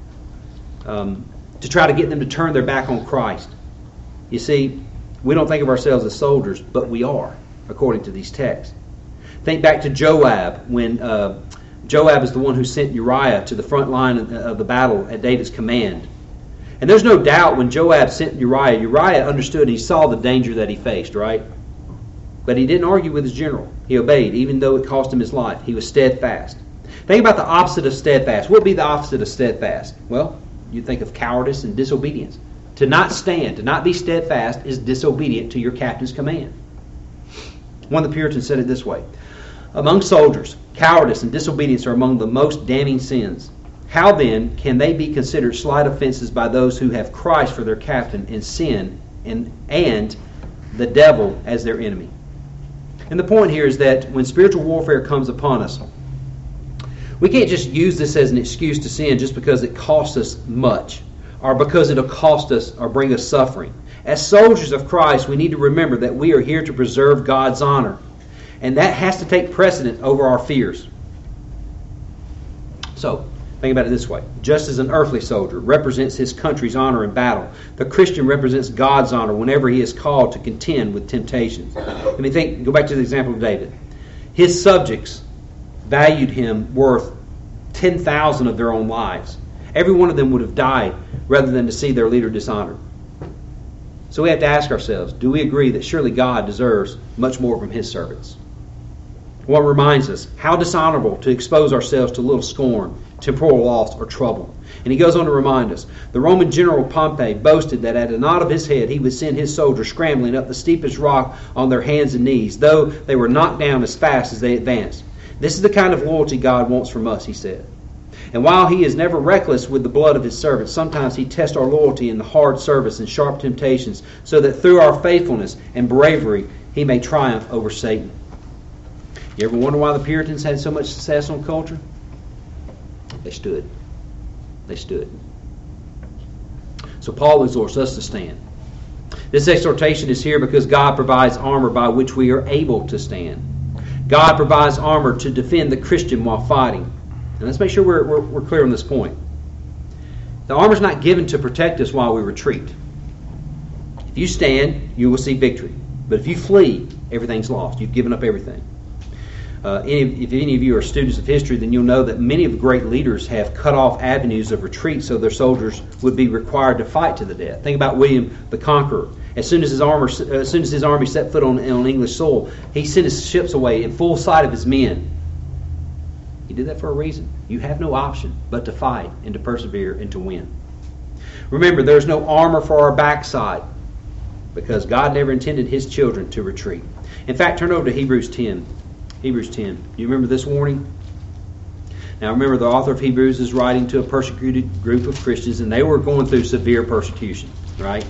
um, to try to get them to turn their back on Christ. You see, we don't think of ourselves as soldiers, but we are, according to these texts. Think back to Joab, when uh, Joab is the one who sent Uriah to the front line of the battle at David's command. And there's no doubt when Joab sent Uriah, Uriah understood and he saw the danger that he faced, right? But he didn't argue with his general. He obeyed, even though it cost him his life. He was steadfast. Think about the opposite of steadfast. What would be the opposite of steadfast? Well, you think of cowardice and disobedience. To not stand, to not be steadfast, is disobedient to your captain's command. One of the Puritans said it this way. Among soldiers, cowardice and disobedience are among the most damning sins. How then can they be considered slight offenses by those who have Christ for their captain and sin and, and the devil as their enemy? And the point here is that when spiritual warfare comes upon us, we can't just use this as an excuse to sin just because it costs us much or because it'll cost us or bring us suffering. As soldiers of Christ, we need to remember that we are here to preserve God's honor. And that has to take precedent over our fears. So, think about it this way. Just as an earthly soldier represents his country's honor in battle, the Christian represents God's honor whenever he is called to contend with temptations. I mean, think, go back to the example of David. His subjects valued him worth ten thousand of their own lives. Every one of them would have died rather than to see their leader dishonored. So we have to ask ourselves, do we agree that surely God deserves much more from his servants? One reminds us how dishonorable to expose ourselves to little scorn, temporal loss, or trouble. And he goes on to remind us, the Roman general Pompey boasted that at a nod of his head he would send his soldiers scrambling up the steepest rock on their hands and knees, though they were knocked down as fast as they advanced. This is the kind of loyalty God wants from us, he said. And while he is never reckless with the blood of his servants, sometimes he tests our loyalty in the hard service and sharp temptations, so that through our faithfulness and bravery he may triumph over Satan. You ever wonder why the Puritans had so much success on culture? They stood. They stood. So Paul exhorts us to stand. This exhortation is here because God provides armor by which we are able to stand. God provides armor to defend the Christian while fighting. And let's make sure we're, we're, we're clear on this point. The armor is not given to protect us while we retreat. If you stand, you will see victory. But if you flee, everything's lost. You've given up everything. Uh, any, if any of you are students of history, then you'll know that many of the great leaders have cut off avenues of retreat so their soldiers would be required to fight to the death. Think about William the Conqueror. As soon as his armor, as soon as his army set foot on, on English soil, he sent his ships away in full sight of his men. He did that for a reason. You have no option but to fight and to persevere and to win. Remember, there's no armor for our backside because God never intended his children to retreat. In fact, turn over to Hebrews ten. Hebrews ten. Do you remember this warning? Now remember, the author of Hebrews is writing to a persecuted group of Christians, and they were going through severe persecution. right?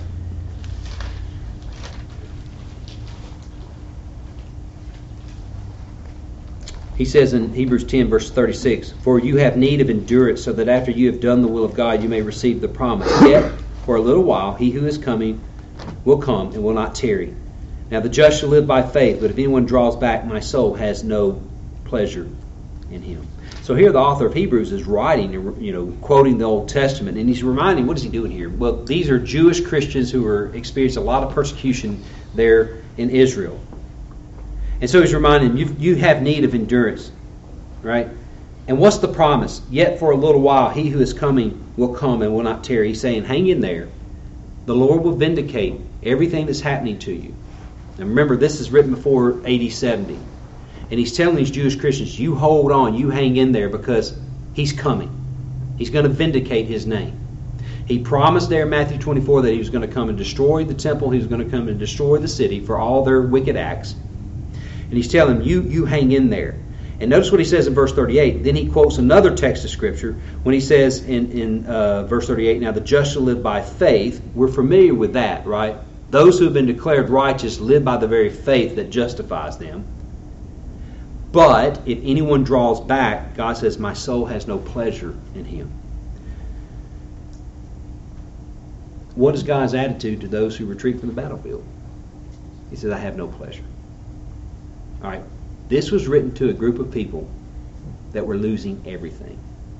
He says in Hebrews ten, verse thirty-six, "For you have need of endurance, so that after you have done the will of God, you may receive the promise. Yet, for a little while, he who is coming will come and will not tarry. Now the just shall live by faith, but if anyone draws back, my soul has no pleasure in him." So here the author of Hebrews is writing, you know, quoting the Old Testament, and he's reminding, what is he doing here? Well, these are Jewish Christians who are experiencing a lot of persecution there in Israel. And so he's reminding them, you, you have need of endurance, right? And what's the promise? Yet for a little while, he who is coming will come and will not tarry. He's saying, hang in there. The Lord will vindicate everything that's happening to you. And remember, this is written before A D seventy. And he's telling these Jewish Christians, you hold on, you hang in there, because he's coming. He's going to vindicate his name. He promised there in Matthew twenty-four that he was going to come and destroy the temple. He was going to come and destroy the city for all their wicked acts. And he's telling them, you, you hang in there. And notice what he says in verse thirty-eight. Then he quotes another text of Scripture when he says in, in uh, verse thirty-eight, "Now the just shall live by faith." We're familiar with that, right? Those who have been declared righteous live by the very faith that justifies them. But if anyone draws back, God says, my soul has no pleasure in him. What is God's attitude to those who retreat from the battlefield? He says, I have no pleasure. All right. This was written to a group of people that were losing everything.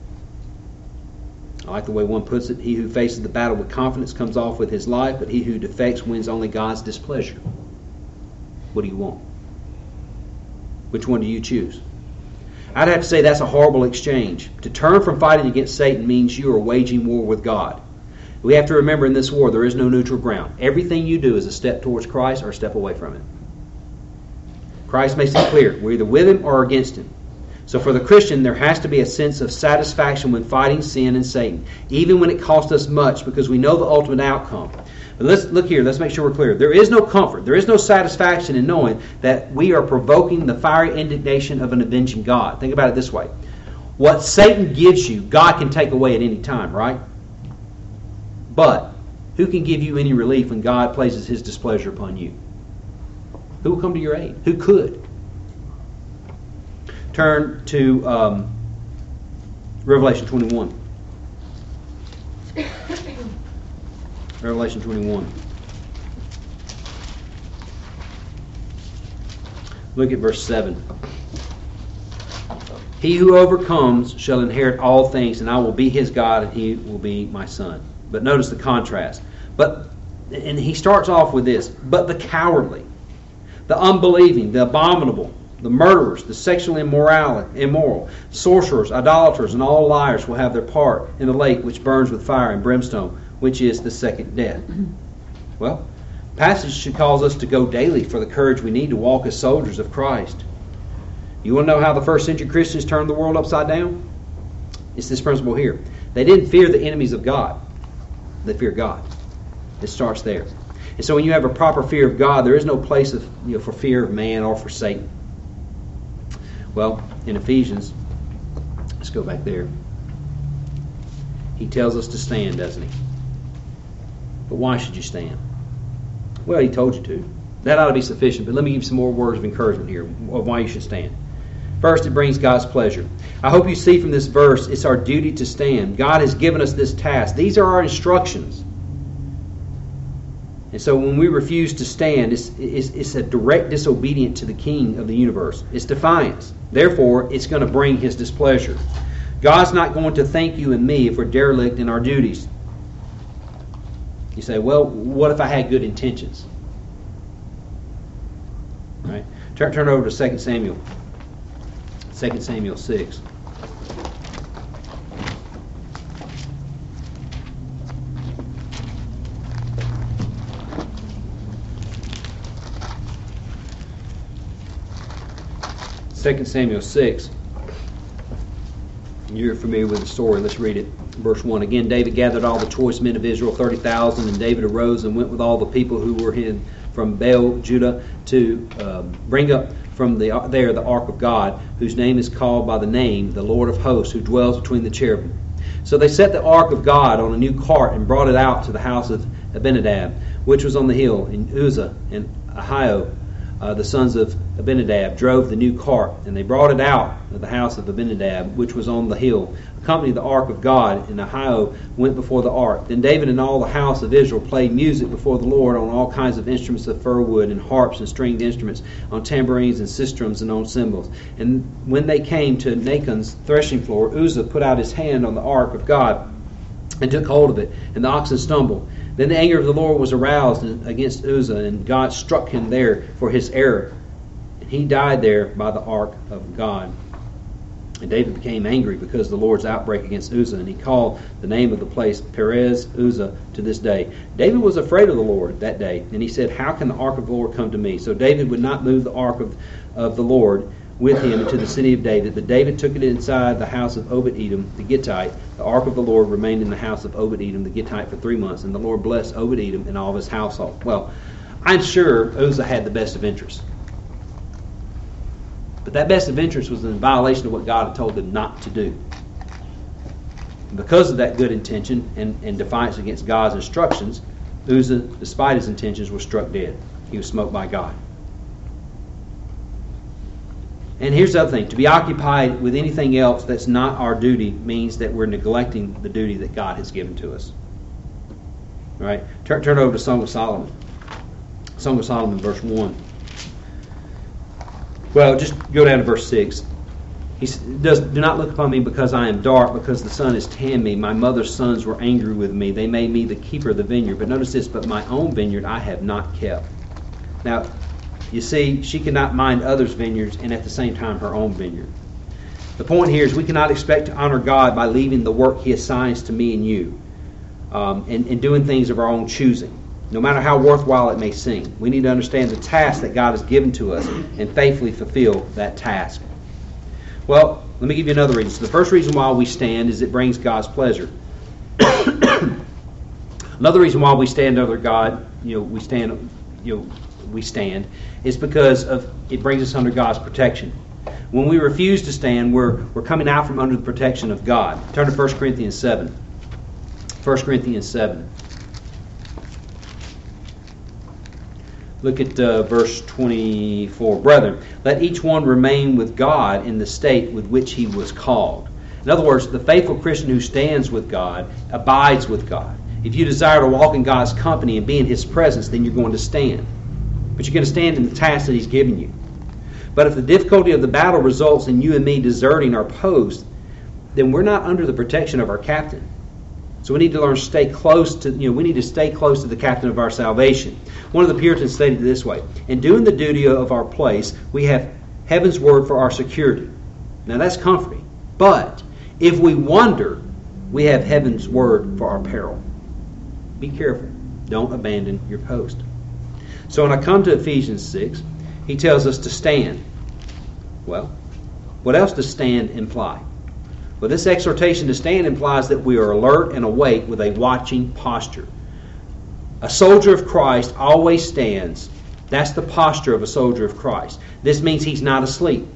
I like the way one puts it. He who faces the battle with confidence comes off with his life, but he who defects wins only God's displeasure. What do you want? Which one do you choose? I'd have to say that's a horrible exchange. To turn from fighting against Satan means you are waging war with God. We have to remember in this war there is no neutral ground. Everything you do is a step towards Christ or a step away from it. Christ makes it clear. We're either with him or against him. So for the Christian, there has to be a sense of satisfaction when fighting sin and Satan, even when it costs us much, because we know the ultimate outcome. But let's look here. Let's make sure we're clear. There is no comfort. There is no satisfaction in knowing that we are provoking the fiery indignation of an avenging God. Think about it this way. What Satan gives you, God can take away at any time, right? But who can give you any relief when God places his displeasure upon you? Who will come to your aid? Who could? Turn to um, Revelation twenty-one. Revelation twenty-one. Look at verse seven. He who overcomes shall inherit all things, and I will be his God, and he will be my son. But notice the contrast. But, and he starts off with this, but the cowardly, the unbelieving, the abominable, the murderers, the sexually immoral, immoral, sorcerers, idolaters, and all liars will have their part in the lake which burns with fire and brimstone, which is the second death. Well, passage should cause us to go daily for the courage we need to walk as soldiers of Christ. You want to know how the first century Christians turned the world upside down? It's this principle here. They didn't fear the enemies of God. They feared God. It starts there. And so when you have a proper fear of God, there is no place of, you know, for fear of man or for Satan. Well, in Ephesians, let's go back there. He tells us to stand, doesn't he? But why should you stand? Well, he told you to. That ought to be sufficient, but let me give you some more words of encouragement here of why you should stand. First, it brings God's pleasure. I hope you see from this verse, it's our duty to stand. God has given us this task. These are our instructions. And so when we refuse to stand, it's, it's, it's a direct disobedience to the King of the universe. It's defiance. Therefore, it's going to bring his displeasure. God's not going to thank you and me if we're derelict in our duties. You say, well, what if I had good intentions? Right? Turn, turn over to Second Samuel. Second Samuel six. Second Samuel six. You're familiar with the story. Let's read it. Verse one. Again, David gathered all the choice men of Israel, thirty thousand, and David arose and went with all the people who were in from Baal, Judah, to uh, bring up from the, there the ark of God, whose name is called by the name, the Lord of hosts, who dwells between the cherubim. So they set the ark of God on a new cart and brought it out to the house of Abinadab, which was on the hill, and Uzzah and Ahio, uh, the sons of Abinadab, drove the new cart, and they brought it out of the house of Abinadab, which was on the hill, accompanied the ark of God, and Ahio went before the ark. Then David and all the house of Israel played music before the Lord on all kinds of instruments of fir wood, and harps and stringed instruments, on tambourines and sistrums and on cymbals. And when they came to Nachon's threshing floor, Uzzah put out his hand on the ark of God and took hold of it, and the oxen stumbled. Then the anger of the Lord was aroused against Uzzah, and God struck him there for his error. And he died there by the ark of God. And David became angry because of the Lord's outbreak against Uzzah, and he called the name of the place Perez Uzzah to this day. David was afraid of the Lord that day, and he said, "How can the ark of the Lord come to me?" So David would not move the ark of, of the Lord with him into the city of David, but David took it inside the house of Obed-Edom the Gittite. The ark of the Lord remained in the house of Obed-Edom the Gittite for three months, and the Lord blessed Obed-Edom and all of his household. Well, I'm sure Uzzah had the best of interests. But that best of interest was in violation of what God had told them not to do. And because of that good intention and, and defiance against God's instructions, Uzzah, despite his intentions, was struck dead. He was smote by God. And here's the other thing. To be occupied with anything else that's not our duty means that we're neglecting the duty that God has given to us. All right? Turn, turn over to Song of Solomon. Song of Solomon, verse one. Well, just go down to verse six. He does, "Do not look upon me because I am dark, because the sun has tanned me. My mother's sons were angry with me. They made me the keeper of the vineyard." But notice this, "But my own vineyard I have not kept." Now, you see, she cannot mind others' vineyards and at the same time her own vineyard. The point here is we cannot expect to honor God by leaving the work He assigns to me and you um, and, and doing things of our own choosing, no matter how worthwhile it may seem. We need to understand the task that God has given to us and faithfully fulfill that task. Well, let me give you another reason. So the first reason why we stand is it brings God's pleasure. Another reason why we stand under God, you know, we stand, you know, we stand, is because of it brings us under God's protection. When we refuse to stand, we're we're coming out from under the protection of God. Turn to First Corinthians seven. First Corinthians seven. Look at uh, verse twenty-four. "Brethren, let each one remain with God in the state with which he was called." In other words, the faithful Christian who stands with God abides with God. If you desire to walk in God's company and be in His presence, then you're going to stand. But you're going to stand in the task that He's given you. But if the difficulty of the battle results in you and me deserting our post, then we're not under the protection of our captain. So we need to learn to stay close to, you know, we need to stay close to the captain of our salvation. One of the Puritans stated it this way: "In doing the duty of our place, we have heaven's word for our security." Now that's comforting. But if we wander, we have heaven's word for our peril. Be careful. Don't abandon your post. So when I come to Ephesians six, he tells us to stand. Well, what else does stand imply? Well, this exhortation to stand implies that we are alert and awake with a watching posture. A soldier of Christ always stands. That's the posture of a soldier of Christ. This means he's not asleep.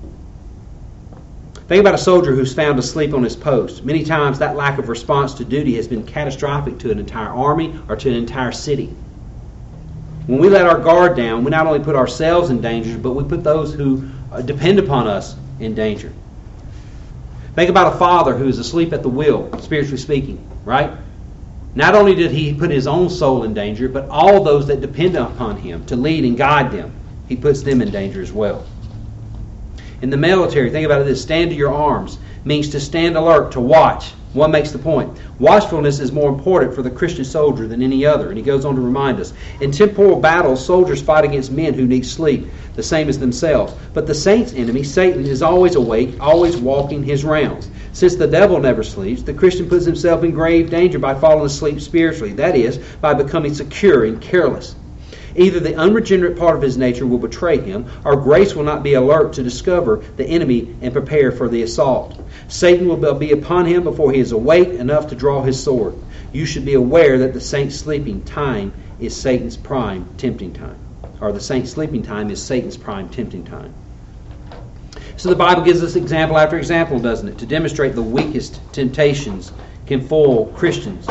Think about a soldier who's found asleep on his post. Many times that lack of response to duty has been catastrophic to an entire army or to an entire city. When we let our guard down, we not only put ourselves in danger, but we put those who depend upon us in danger. Think about a father who is asleep at the wheel, spiritually speaking, right? Not only did he put his own soul in danger, but all those that depend upon him to lead and guide them, he puts them in danger as well. In the military, think about it this: stand to your arms means to stand alert, to watch. One makes the point. Watchfulness is more important for the Christian soldier than any other. And he goes on to remind us. In temporal battles, soldiers fight against men who need sleep, the same as themselves. But the saint's enemy, Satan, is always awake, always walking his rounds. Since the devil never sleeps, the Christian puts himself in grave danger by falling asleep spiritually. That is, by becoming secure and careless. Either the unregenerate part of his nature will betray him, or grace will not be alert to discover the enemy and prepare for the assault. Satan will be upon him before he is awake enough to draw his sword. You should be aware that the saint's sleeping time is Satan's prime tempting time. Or the saint's sleeping time is Satan's prime tempting time. So the Bible gives us example after example, doesn't it? To demonstrate the weakest temptations can foil Christians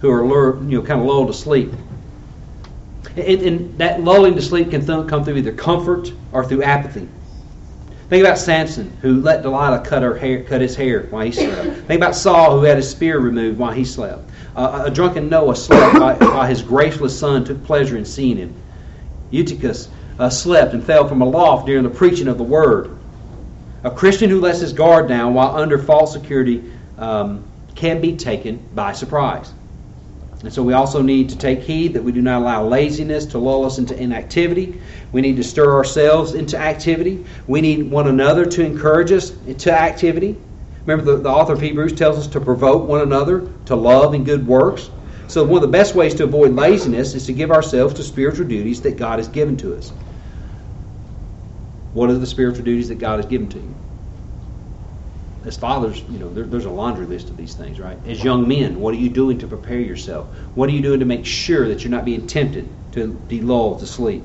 who are lured, you know, kind of lulled to sleep. And, and that lulling to sleep can th- come through either comfort or through apathy. Think about Samson, who let Delilah cut her hair, cut his hair while he slept. Think about Saul, who had his spear removed while he slept. Uh, a drunken Noah slept while, while his graceless son took pleasure in seeing him. Eutychus uh, slept and fell from aloft during the preaching of the word. A Christian who lets his guard down while under false security um, can be taken by surprise. And so we also need to take heed that we do not allow laziness to lull us into inactivity. We need to stir ourselves into activity. We need one another to encourage us to activity. Remember, the, the author of Hebrews tells us to provoke one another to love and good works. So one of the best ways to avoid laziness is to give ourselves to spiritual duties that God has given to us. What are the spiritual duties that God has given to you? As fathers, you know, there, there's a laundry list of these things, right? As young men, what are you doing to prepare yourself? What are you doing to make sure that you're not being tempted to be lulled to sleep?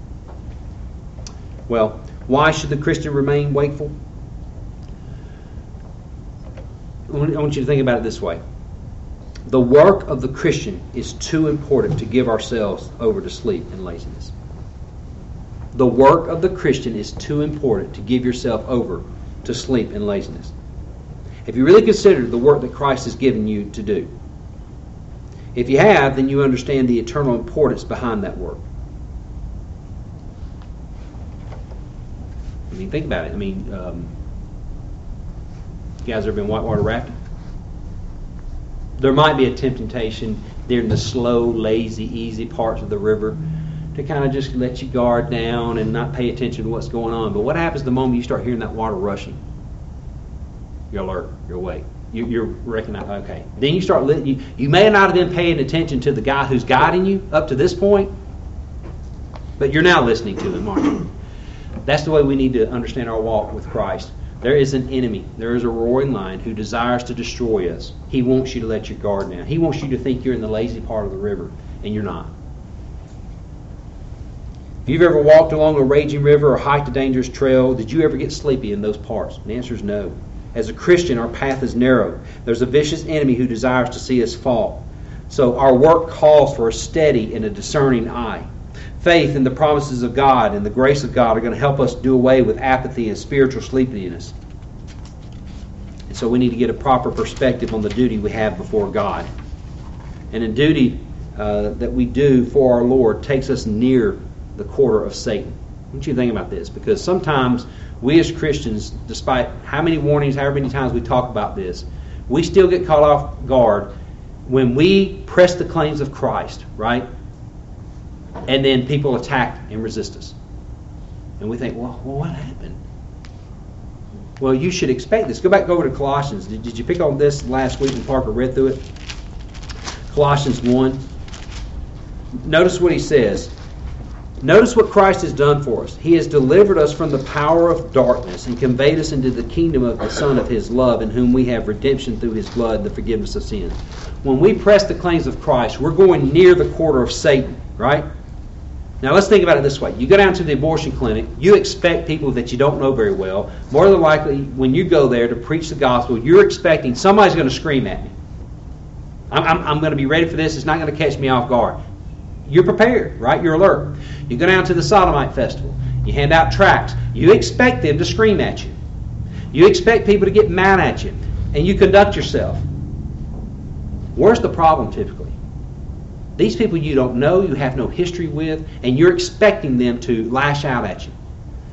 Well, why should the Christian remain wakeful? I want you to think about it this way. The work of the Christian is too important to give ourselves over to sleep and laziness. The work of the Christian is too important to give yourself over to sleep and laziness. If you really consider the work that Christ has given you to do, if you have, then you understand the eternal importance behind that work. I mean, think about it. I mean, um, you guys ever been whitewater rafting? There might be a temptation during the slow, lazy, easy parts of the river to kind of just let you guard down and not pay attention to what's going on. But what happens the moment you start hearing that water rushing? You're alert. You're awake. You, you're recognizing, okay. Then you start, li- you, you may not have been paying attention to the guy who's guiding you up to this point, but you're now listening to him, aren't you? That's the way we need to understand our walk with Christ. There is an enemy. There is a roaring lion who desires to destroy us. He wants you to let your guard down. He wants you to think you're in the lazy part of the river, and you're not. If you've ever walked along a raging river or hiked a dangerous trail, did you ever get sleepy in those parts? The answer is no. As a Christian, our path is narrow. There's a vicious enemy who desires to see us fall. So our work calls for a steady and a discerning eye. Faith in the promises of God and the grace of God are going to help us do away with apathy and spiritual sleepiness. And so we need to get a proper perspective on the duty we have before God. And a duty uh, that we do for our Lord takes us near the quarter of Satan. I want you to think about this, because sometimes we as Christians, despite how many warnings, however many times we talk about this, we still get caught off guard when we press the claims of Christ, right? And then people attack and resist us. And we think, well, well what happened? Well, you should expect this. Go back over to Colossians. Did, did you pick on this last week when Parker read through it? Colossians one. Notice what he says. Notice what Christ has done for us. He has delivered us from the power of darkness and conveyed us into the kingdom of the Son of His love, in whom we have redemption through His blood, the forgiveness of sins. When we press the claims of Christ, we're going near the quarter of Satan, right? Now let's think about it this way. You go down to the abortion clinic, you expect people that you don't know very well. More than likely, when you go there to preach the gospel, you're expecting somebody's going to scream at me. I'm, I'm, I'm going to be ready for this. It's not going to catch me off guard. You're prepared, right? You're alert. You go down to the Sodomite Festival. You hand out tracts. You expect them to scream at you. You expect people to get mad at you. And you conduct yourself. Where's the problem typically? These people you don't know, you have no history with, and you're expecting them to lash out at you.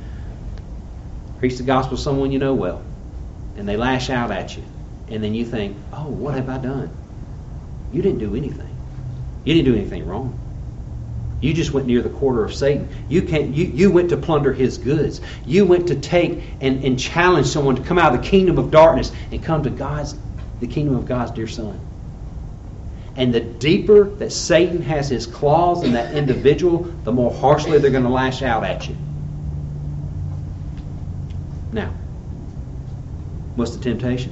Preach the gospel to someone you know well, and they lash out at you. And then you think, oh, what have I done? You didn't do anything. You didn't do anything wrong. You just went near the quarter of Satan. You can't. You, you went to plunder his goods. You went to take and, and challenge someone to come out of the kingdom of darkness and come to God's, the kingdom of God's dear Son. And the deeper that Satan has his claws in that individual, the more harshly they're going to lash out at you. Now, what's the temptation?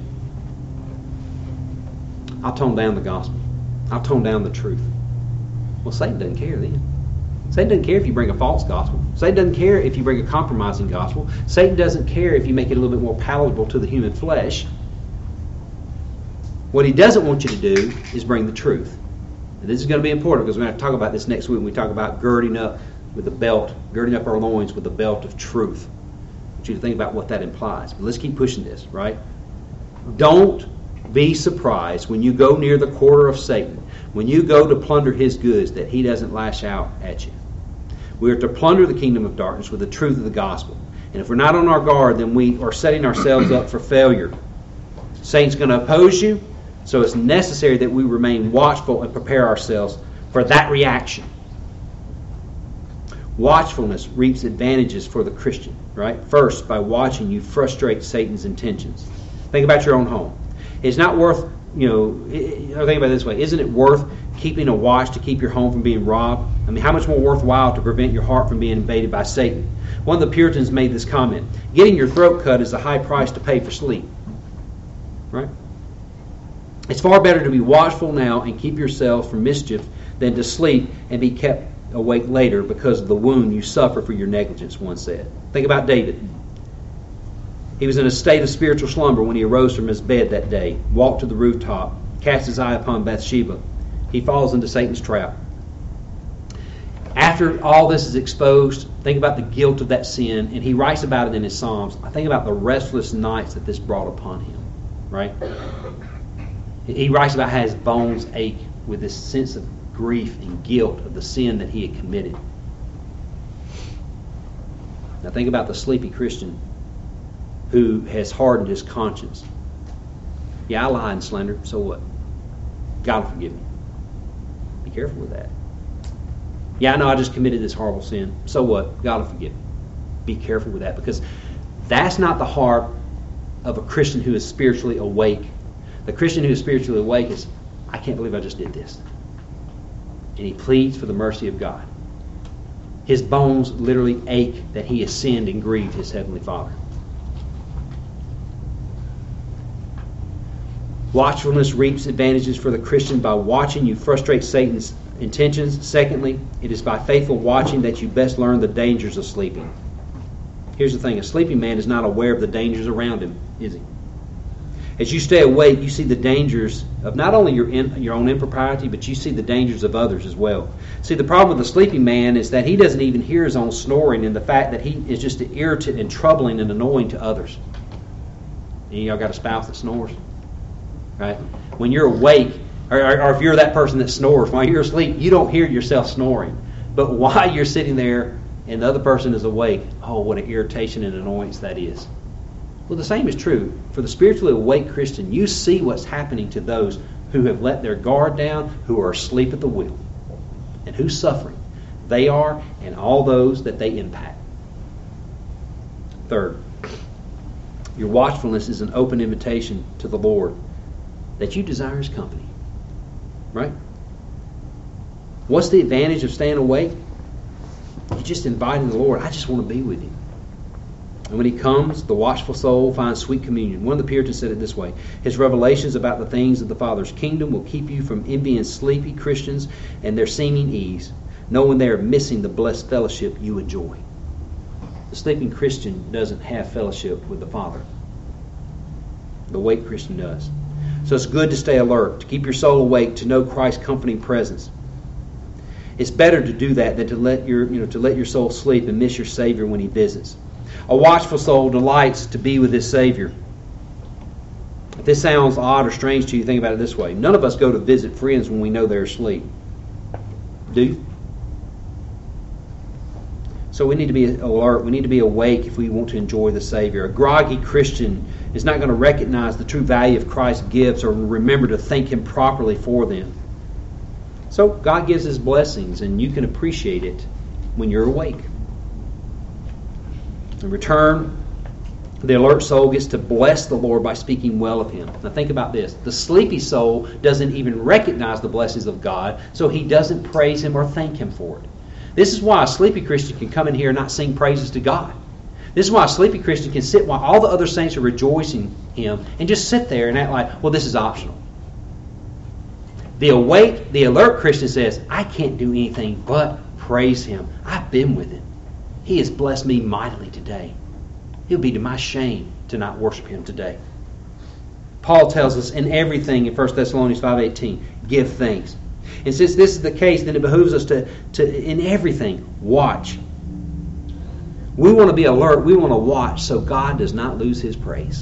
I'll tone down the gospel. I'll tone down the truth. Well, Satan doesn't care then. Satan doesn't care if you bring a false gospel. Satan doesn't care if you bring a compromising gospel. Satan doesn't care if you make it a little bit more palatable to the human flesh. What he doesn't want you to do is bring the truth. And this is going to be important because we're going to talk about this next week when we talk about girding up with the belt, girding up our loins with the belt of truth. I want you to think about what that implies. But let's keep pushing this, right? Don't be surprised when you go near the quarter of Satan, when you go to plunder his goods, that he doesn't lash out at you. We are to plunder the kingdom of darkness with the truth of the gospel. And if we're not on our guard, then we are setting ourselves up for failure. Satan's going to oppose you, so it's necessary that we remain watchful and prepare ourselves for that reaction. Watchfulness reaps advantages for the Christian, right? First, by watching, you frustrate Satan's intentions. Think about your own home. It's not worth, you know, I think about it this way. Isn't it worth keeping a watch to keep your home from being robbed? I mean, how much more worthwhile to prevent your heart from being invaded by Satan? One of the Puritans made this comment: getting your throat cut is a high price to pay for sleep. Right? It's far better to be watchful now and keep yourself from mischief than to sleep and be kept awake later because of the wound you suffer for your negligence, one said. Think about David. He was in a state of spiritual slumber when he arose from his bed that day, walked to the rooftop, cast his eye upon Bathsheba. He falls into Satan's trap. After all this is exposed, think about the guilt of that sin, and he writes about it in his Psalms. I think about the restless nights that this brought upon him, right? He writes about how his bones ache with this sense of grief and guilt of the sin that he had committed. Now think about the sleepy Christian who has hardened his conscience. Yeah, I lie and slander, so what? God will forgive me. Be careful with that. Yeah, I know I just committed this horrible sin. So what? God will forgive me. Be careful with that, because that's not the heart of a Christian who is spiritually awake. The Christian who is spiritually awake is, I can't believe I just did this. And he pleads for the mercy of God. His bones literally ache that he has sinned and grieved his Heavenly Father. Watchfulness reaps advantages for the Christian by watching you frustrate Satan's intentions. Secondly, it is by faithful watching that you best learn the dangers of sleeping. Here's the thing: a sleeping man is not aware of the dangers around him, is he? As you stay awake, you see the dangers of not only your in, your own impropriety, but you see the dangers of others as well. See, the problem with the sleeping man is that he doesn't even hear his own snoring, and the fact that he is just irritant and troubling and annoying to others. And y'all got a spouse that snores? Right? When you're awake, or, or if you're that person that snores, while you're asleep, you don't hear yourself snoring. But while you're sitting there and the other person is awake, oh, what an irritation and annoyance that is. Well, the same is true for the spiritually awake Christian. You see what's happening to those who have let their guard down, who are asleep at the wheel. And who's suffering? They are, and all those that they impact. Third, your watchfulness is an open invitation to the Lord that you desire His company. Right? What's the advantage of staying awake? You're just inviting the Lord. I just want to be with you. And when He comes, the watchful soul finds sweet communion. One of the Puritans said it this way: His revelations about the things of the Father's kingdom will keep you from envying sleepy Christians and their seeming ease, knowing they are missing the blessed fellowship you enjoy. The sleeping Christian doesn't have fellowship with the Father. The awake Christian does. So it's good to stay alert, to keep your soul awake, to know Christ's comforting presence. It's better to do that than to let your, you know, to let your soul sleep and miss your Savior when He visits. A watchful soul delights to be with his Savior. If this sounds odd or strange to you, think about it this way: none of us go to visit friends when we know they're asleep. Do you? So we need to be alert. We need to be awake if we want to enjoy the Savior. A groggy Christian is not going to recognize the true value of Christ's gifts or remember to thank Him properly for them. So God gives His blessings, and you can appreciate it when you're awake. In return, the alert soul gets to bless the Lord by speaking well of Him. Now think about this. The sleepy soul doesn't even recognize the blessings of God, so he doesn't praise Him or thank Him for it. This is why a sleepy Christian can come in here and not sing praises to God. This is why a sleepy Christian can sit while all the other saints are rejoicing Him and just sit there and act like, well, this is optional. The awake, the alert Christian says, I can't do anything but praise Him. I've been with Him. He has blessed me mightily today. It would be to my shame to not worship Him today. Paul tells us in everything in First Thessalonians five eighteen, give thanks. And since this is the case, then it behooves us to, to in everything, watch. We want to be alert. We want to watch so God does not lose His praise.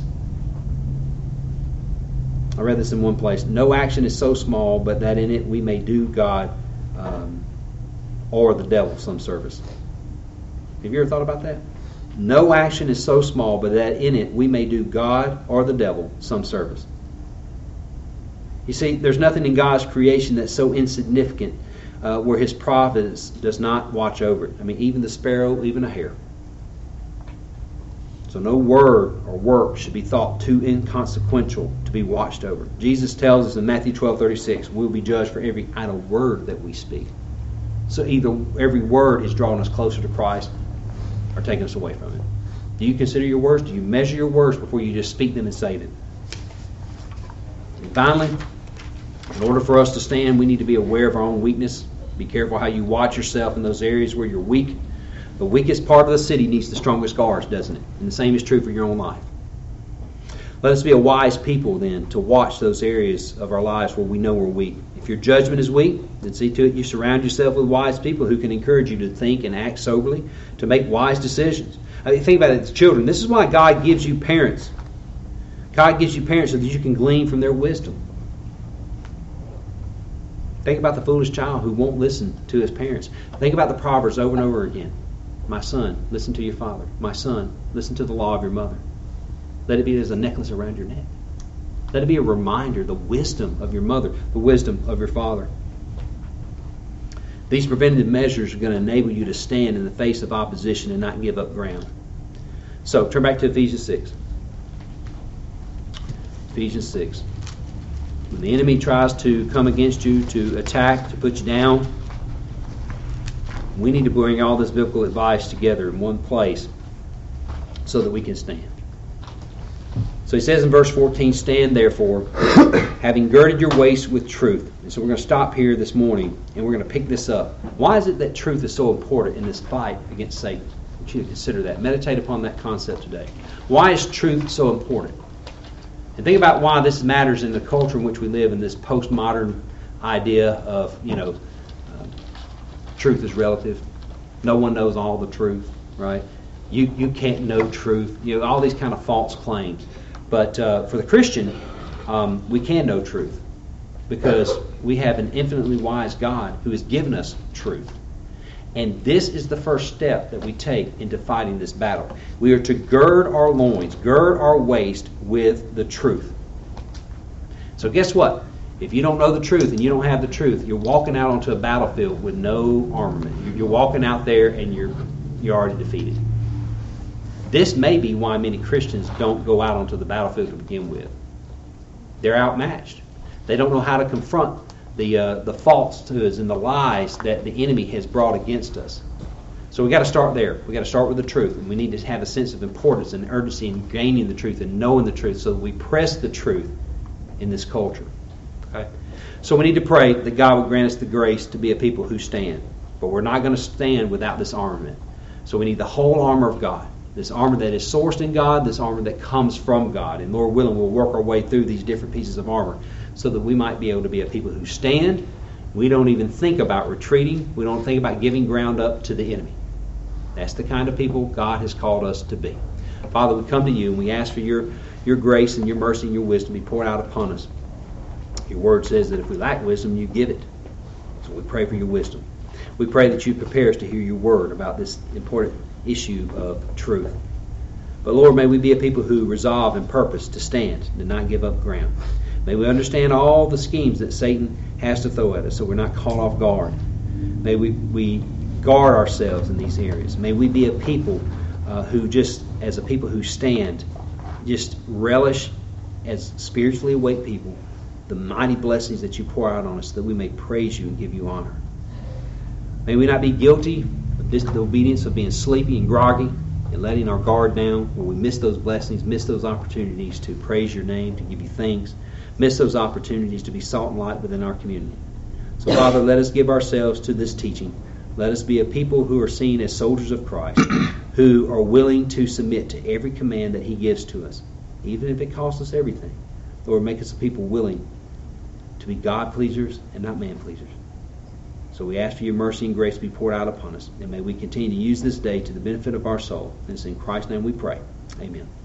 I read this in one place. No action is so small, but that in it we may do God um, or the devil some service. Have you ever thought about that? No action is so small, but that in it we may do God or the devil some service. You see, there's nothing in God's creation that's so insignificant uh, where His providence does not watch over it. I mean, even the sparrow, even a hair. So no word or work should be thought too inconsequential to be watched over. Jesus tells us in Matthew twelve thirty-six, we'll be judged for every idle word that we speak. So either every word is drawing us closer to Christ or taking us away from Him. Do you consider your words? Do you measure your words before you just speak them and say them? And finally, in order for us to stand, we need to be aware of our own weakness. Be careful how you watch yourself in those areas where you're weak. The weakest part of the city needs the strongest guards, doesn't it? And the same is true for your own life. Let us be a wise people then to watch those areas of our lives where we know we're weak. If your judgment is weak, then see to it you surround yourself with wise people who can encourage you to think and act soberly, to make wise decisions. I mean, think about it as children. This is why God gives you parents. God gives you parents so that you can glean from their wisdom. Think about the foolish child who won't listen to his parents. Think about the Proverbs over and over again. My son, listen to your father. My son, listen to the law of your mother. Let it be as a necklace around your neck. Let it be a reminder, the wisdom of your mother, the wisdom of your father. These preventative measures are going to enable you to stand in the face of opposition and not give up ground. So, turn back to Ephesians six. Ephesians six. When the enemy tries to come against you, to attack, to put you down, we need to bring all this biblical advice together in one place so that we can stand. So he says in verse fourteen, stand therefore, having girded your waist with truth. And so we're going to stop here this morning and we're going to pick this up. Why is it that truth is so important in this fight against Satan? I want you to consider that. Meditate upon that concept today. Why is truth so important? And think about why this matters in the culture in which we live, in this postmodern idea of, you know, uh, truth is relative. No one knows all the truth, right? You you can't know truth. You know, all these kind of false claims. But uh, for the Christian, um, we can know truth because we have an infinitely wise God who has given us truth. And this is the first step that we take into fighting this battle. We are to gird our loins, gird our waist with the truth. So guess what? If you don't know the truth and you don't have the truth, you're walking out onto a battlefield with no armament. You're walking out there and you're you're already defeated. This may be why many Christians don't go out onto the battlefield to begin with. They're outmatched. They don't know how to confront the uh, the falsehoods and the lies that the enemy has brought against us. So we got to start there. We got to start with the truth, and we need to have a sense of importance and urgency in gaining the truth and knowing the truth, so that we press the truth in this culture. Okay. So we need to pray that God would grant us the grace to be a people who stand. But we're not going to stand without this armament. So we need the whole armor of God. This armor that is sourced in God, this armor that comes from God. And Lord willing, we'll work our way through these different pieces of armor so that we might be able to be a people who stand. We don't even think about retreating. We don't think about giving ground up to the enemy. That's the kind of people God has called us to be. Father, we come to you and we ask for your, your grace and your mercy and your wisdom to be poured out upon us. Your word says that if we lack wisdom, you give it. So we pray for your wisdom. We pray that you prepare us to hear your word about this important issue of truth. But Lord, may we be a people who resolve and purpose to stand and not give up ground. May we understand all the schemes that Satan has to throw at us so we're not caught off guard. May we, we guard ourselves in these areas. May we be a people uh, who just, as a people who stand, just relish as spiritually awake people the mighty blessings that you pour out on us, that we may praise you and give you honor. May we not be guilty of disobedience, of being sleepy and groggy and letting our guard down when we miss those blessings, miss those opportunities to praise your name, to give you thanks, miss those opportunities to be salt and light within our community. So, Father, let us give ourselves to this teaching. Let us be a people who are seen as soldiers of Christ, who are willing to submit to every command that he gives to us, even if it costs us everything. Lord, make us a people willing to be God pleasers and not man pleasers. So we ask for your mercy and grace to be poured out upon us, and may we continue to use this day to the benefit of our soul. And it's in Christ's name we pray. Amen.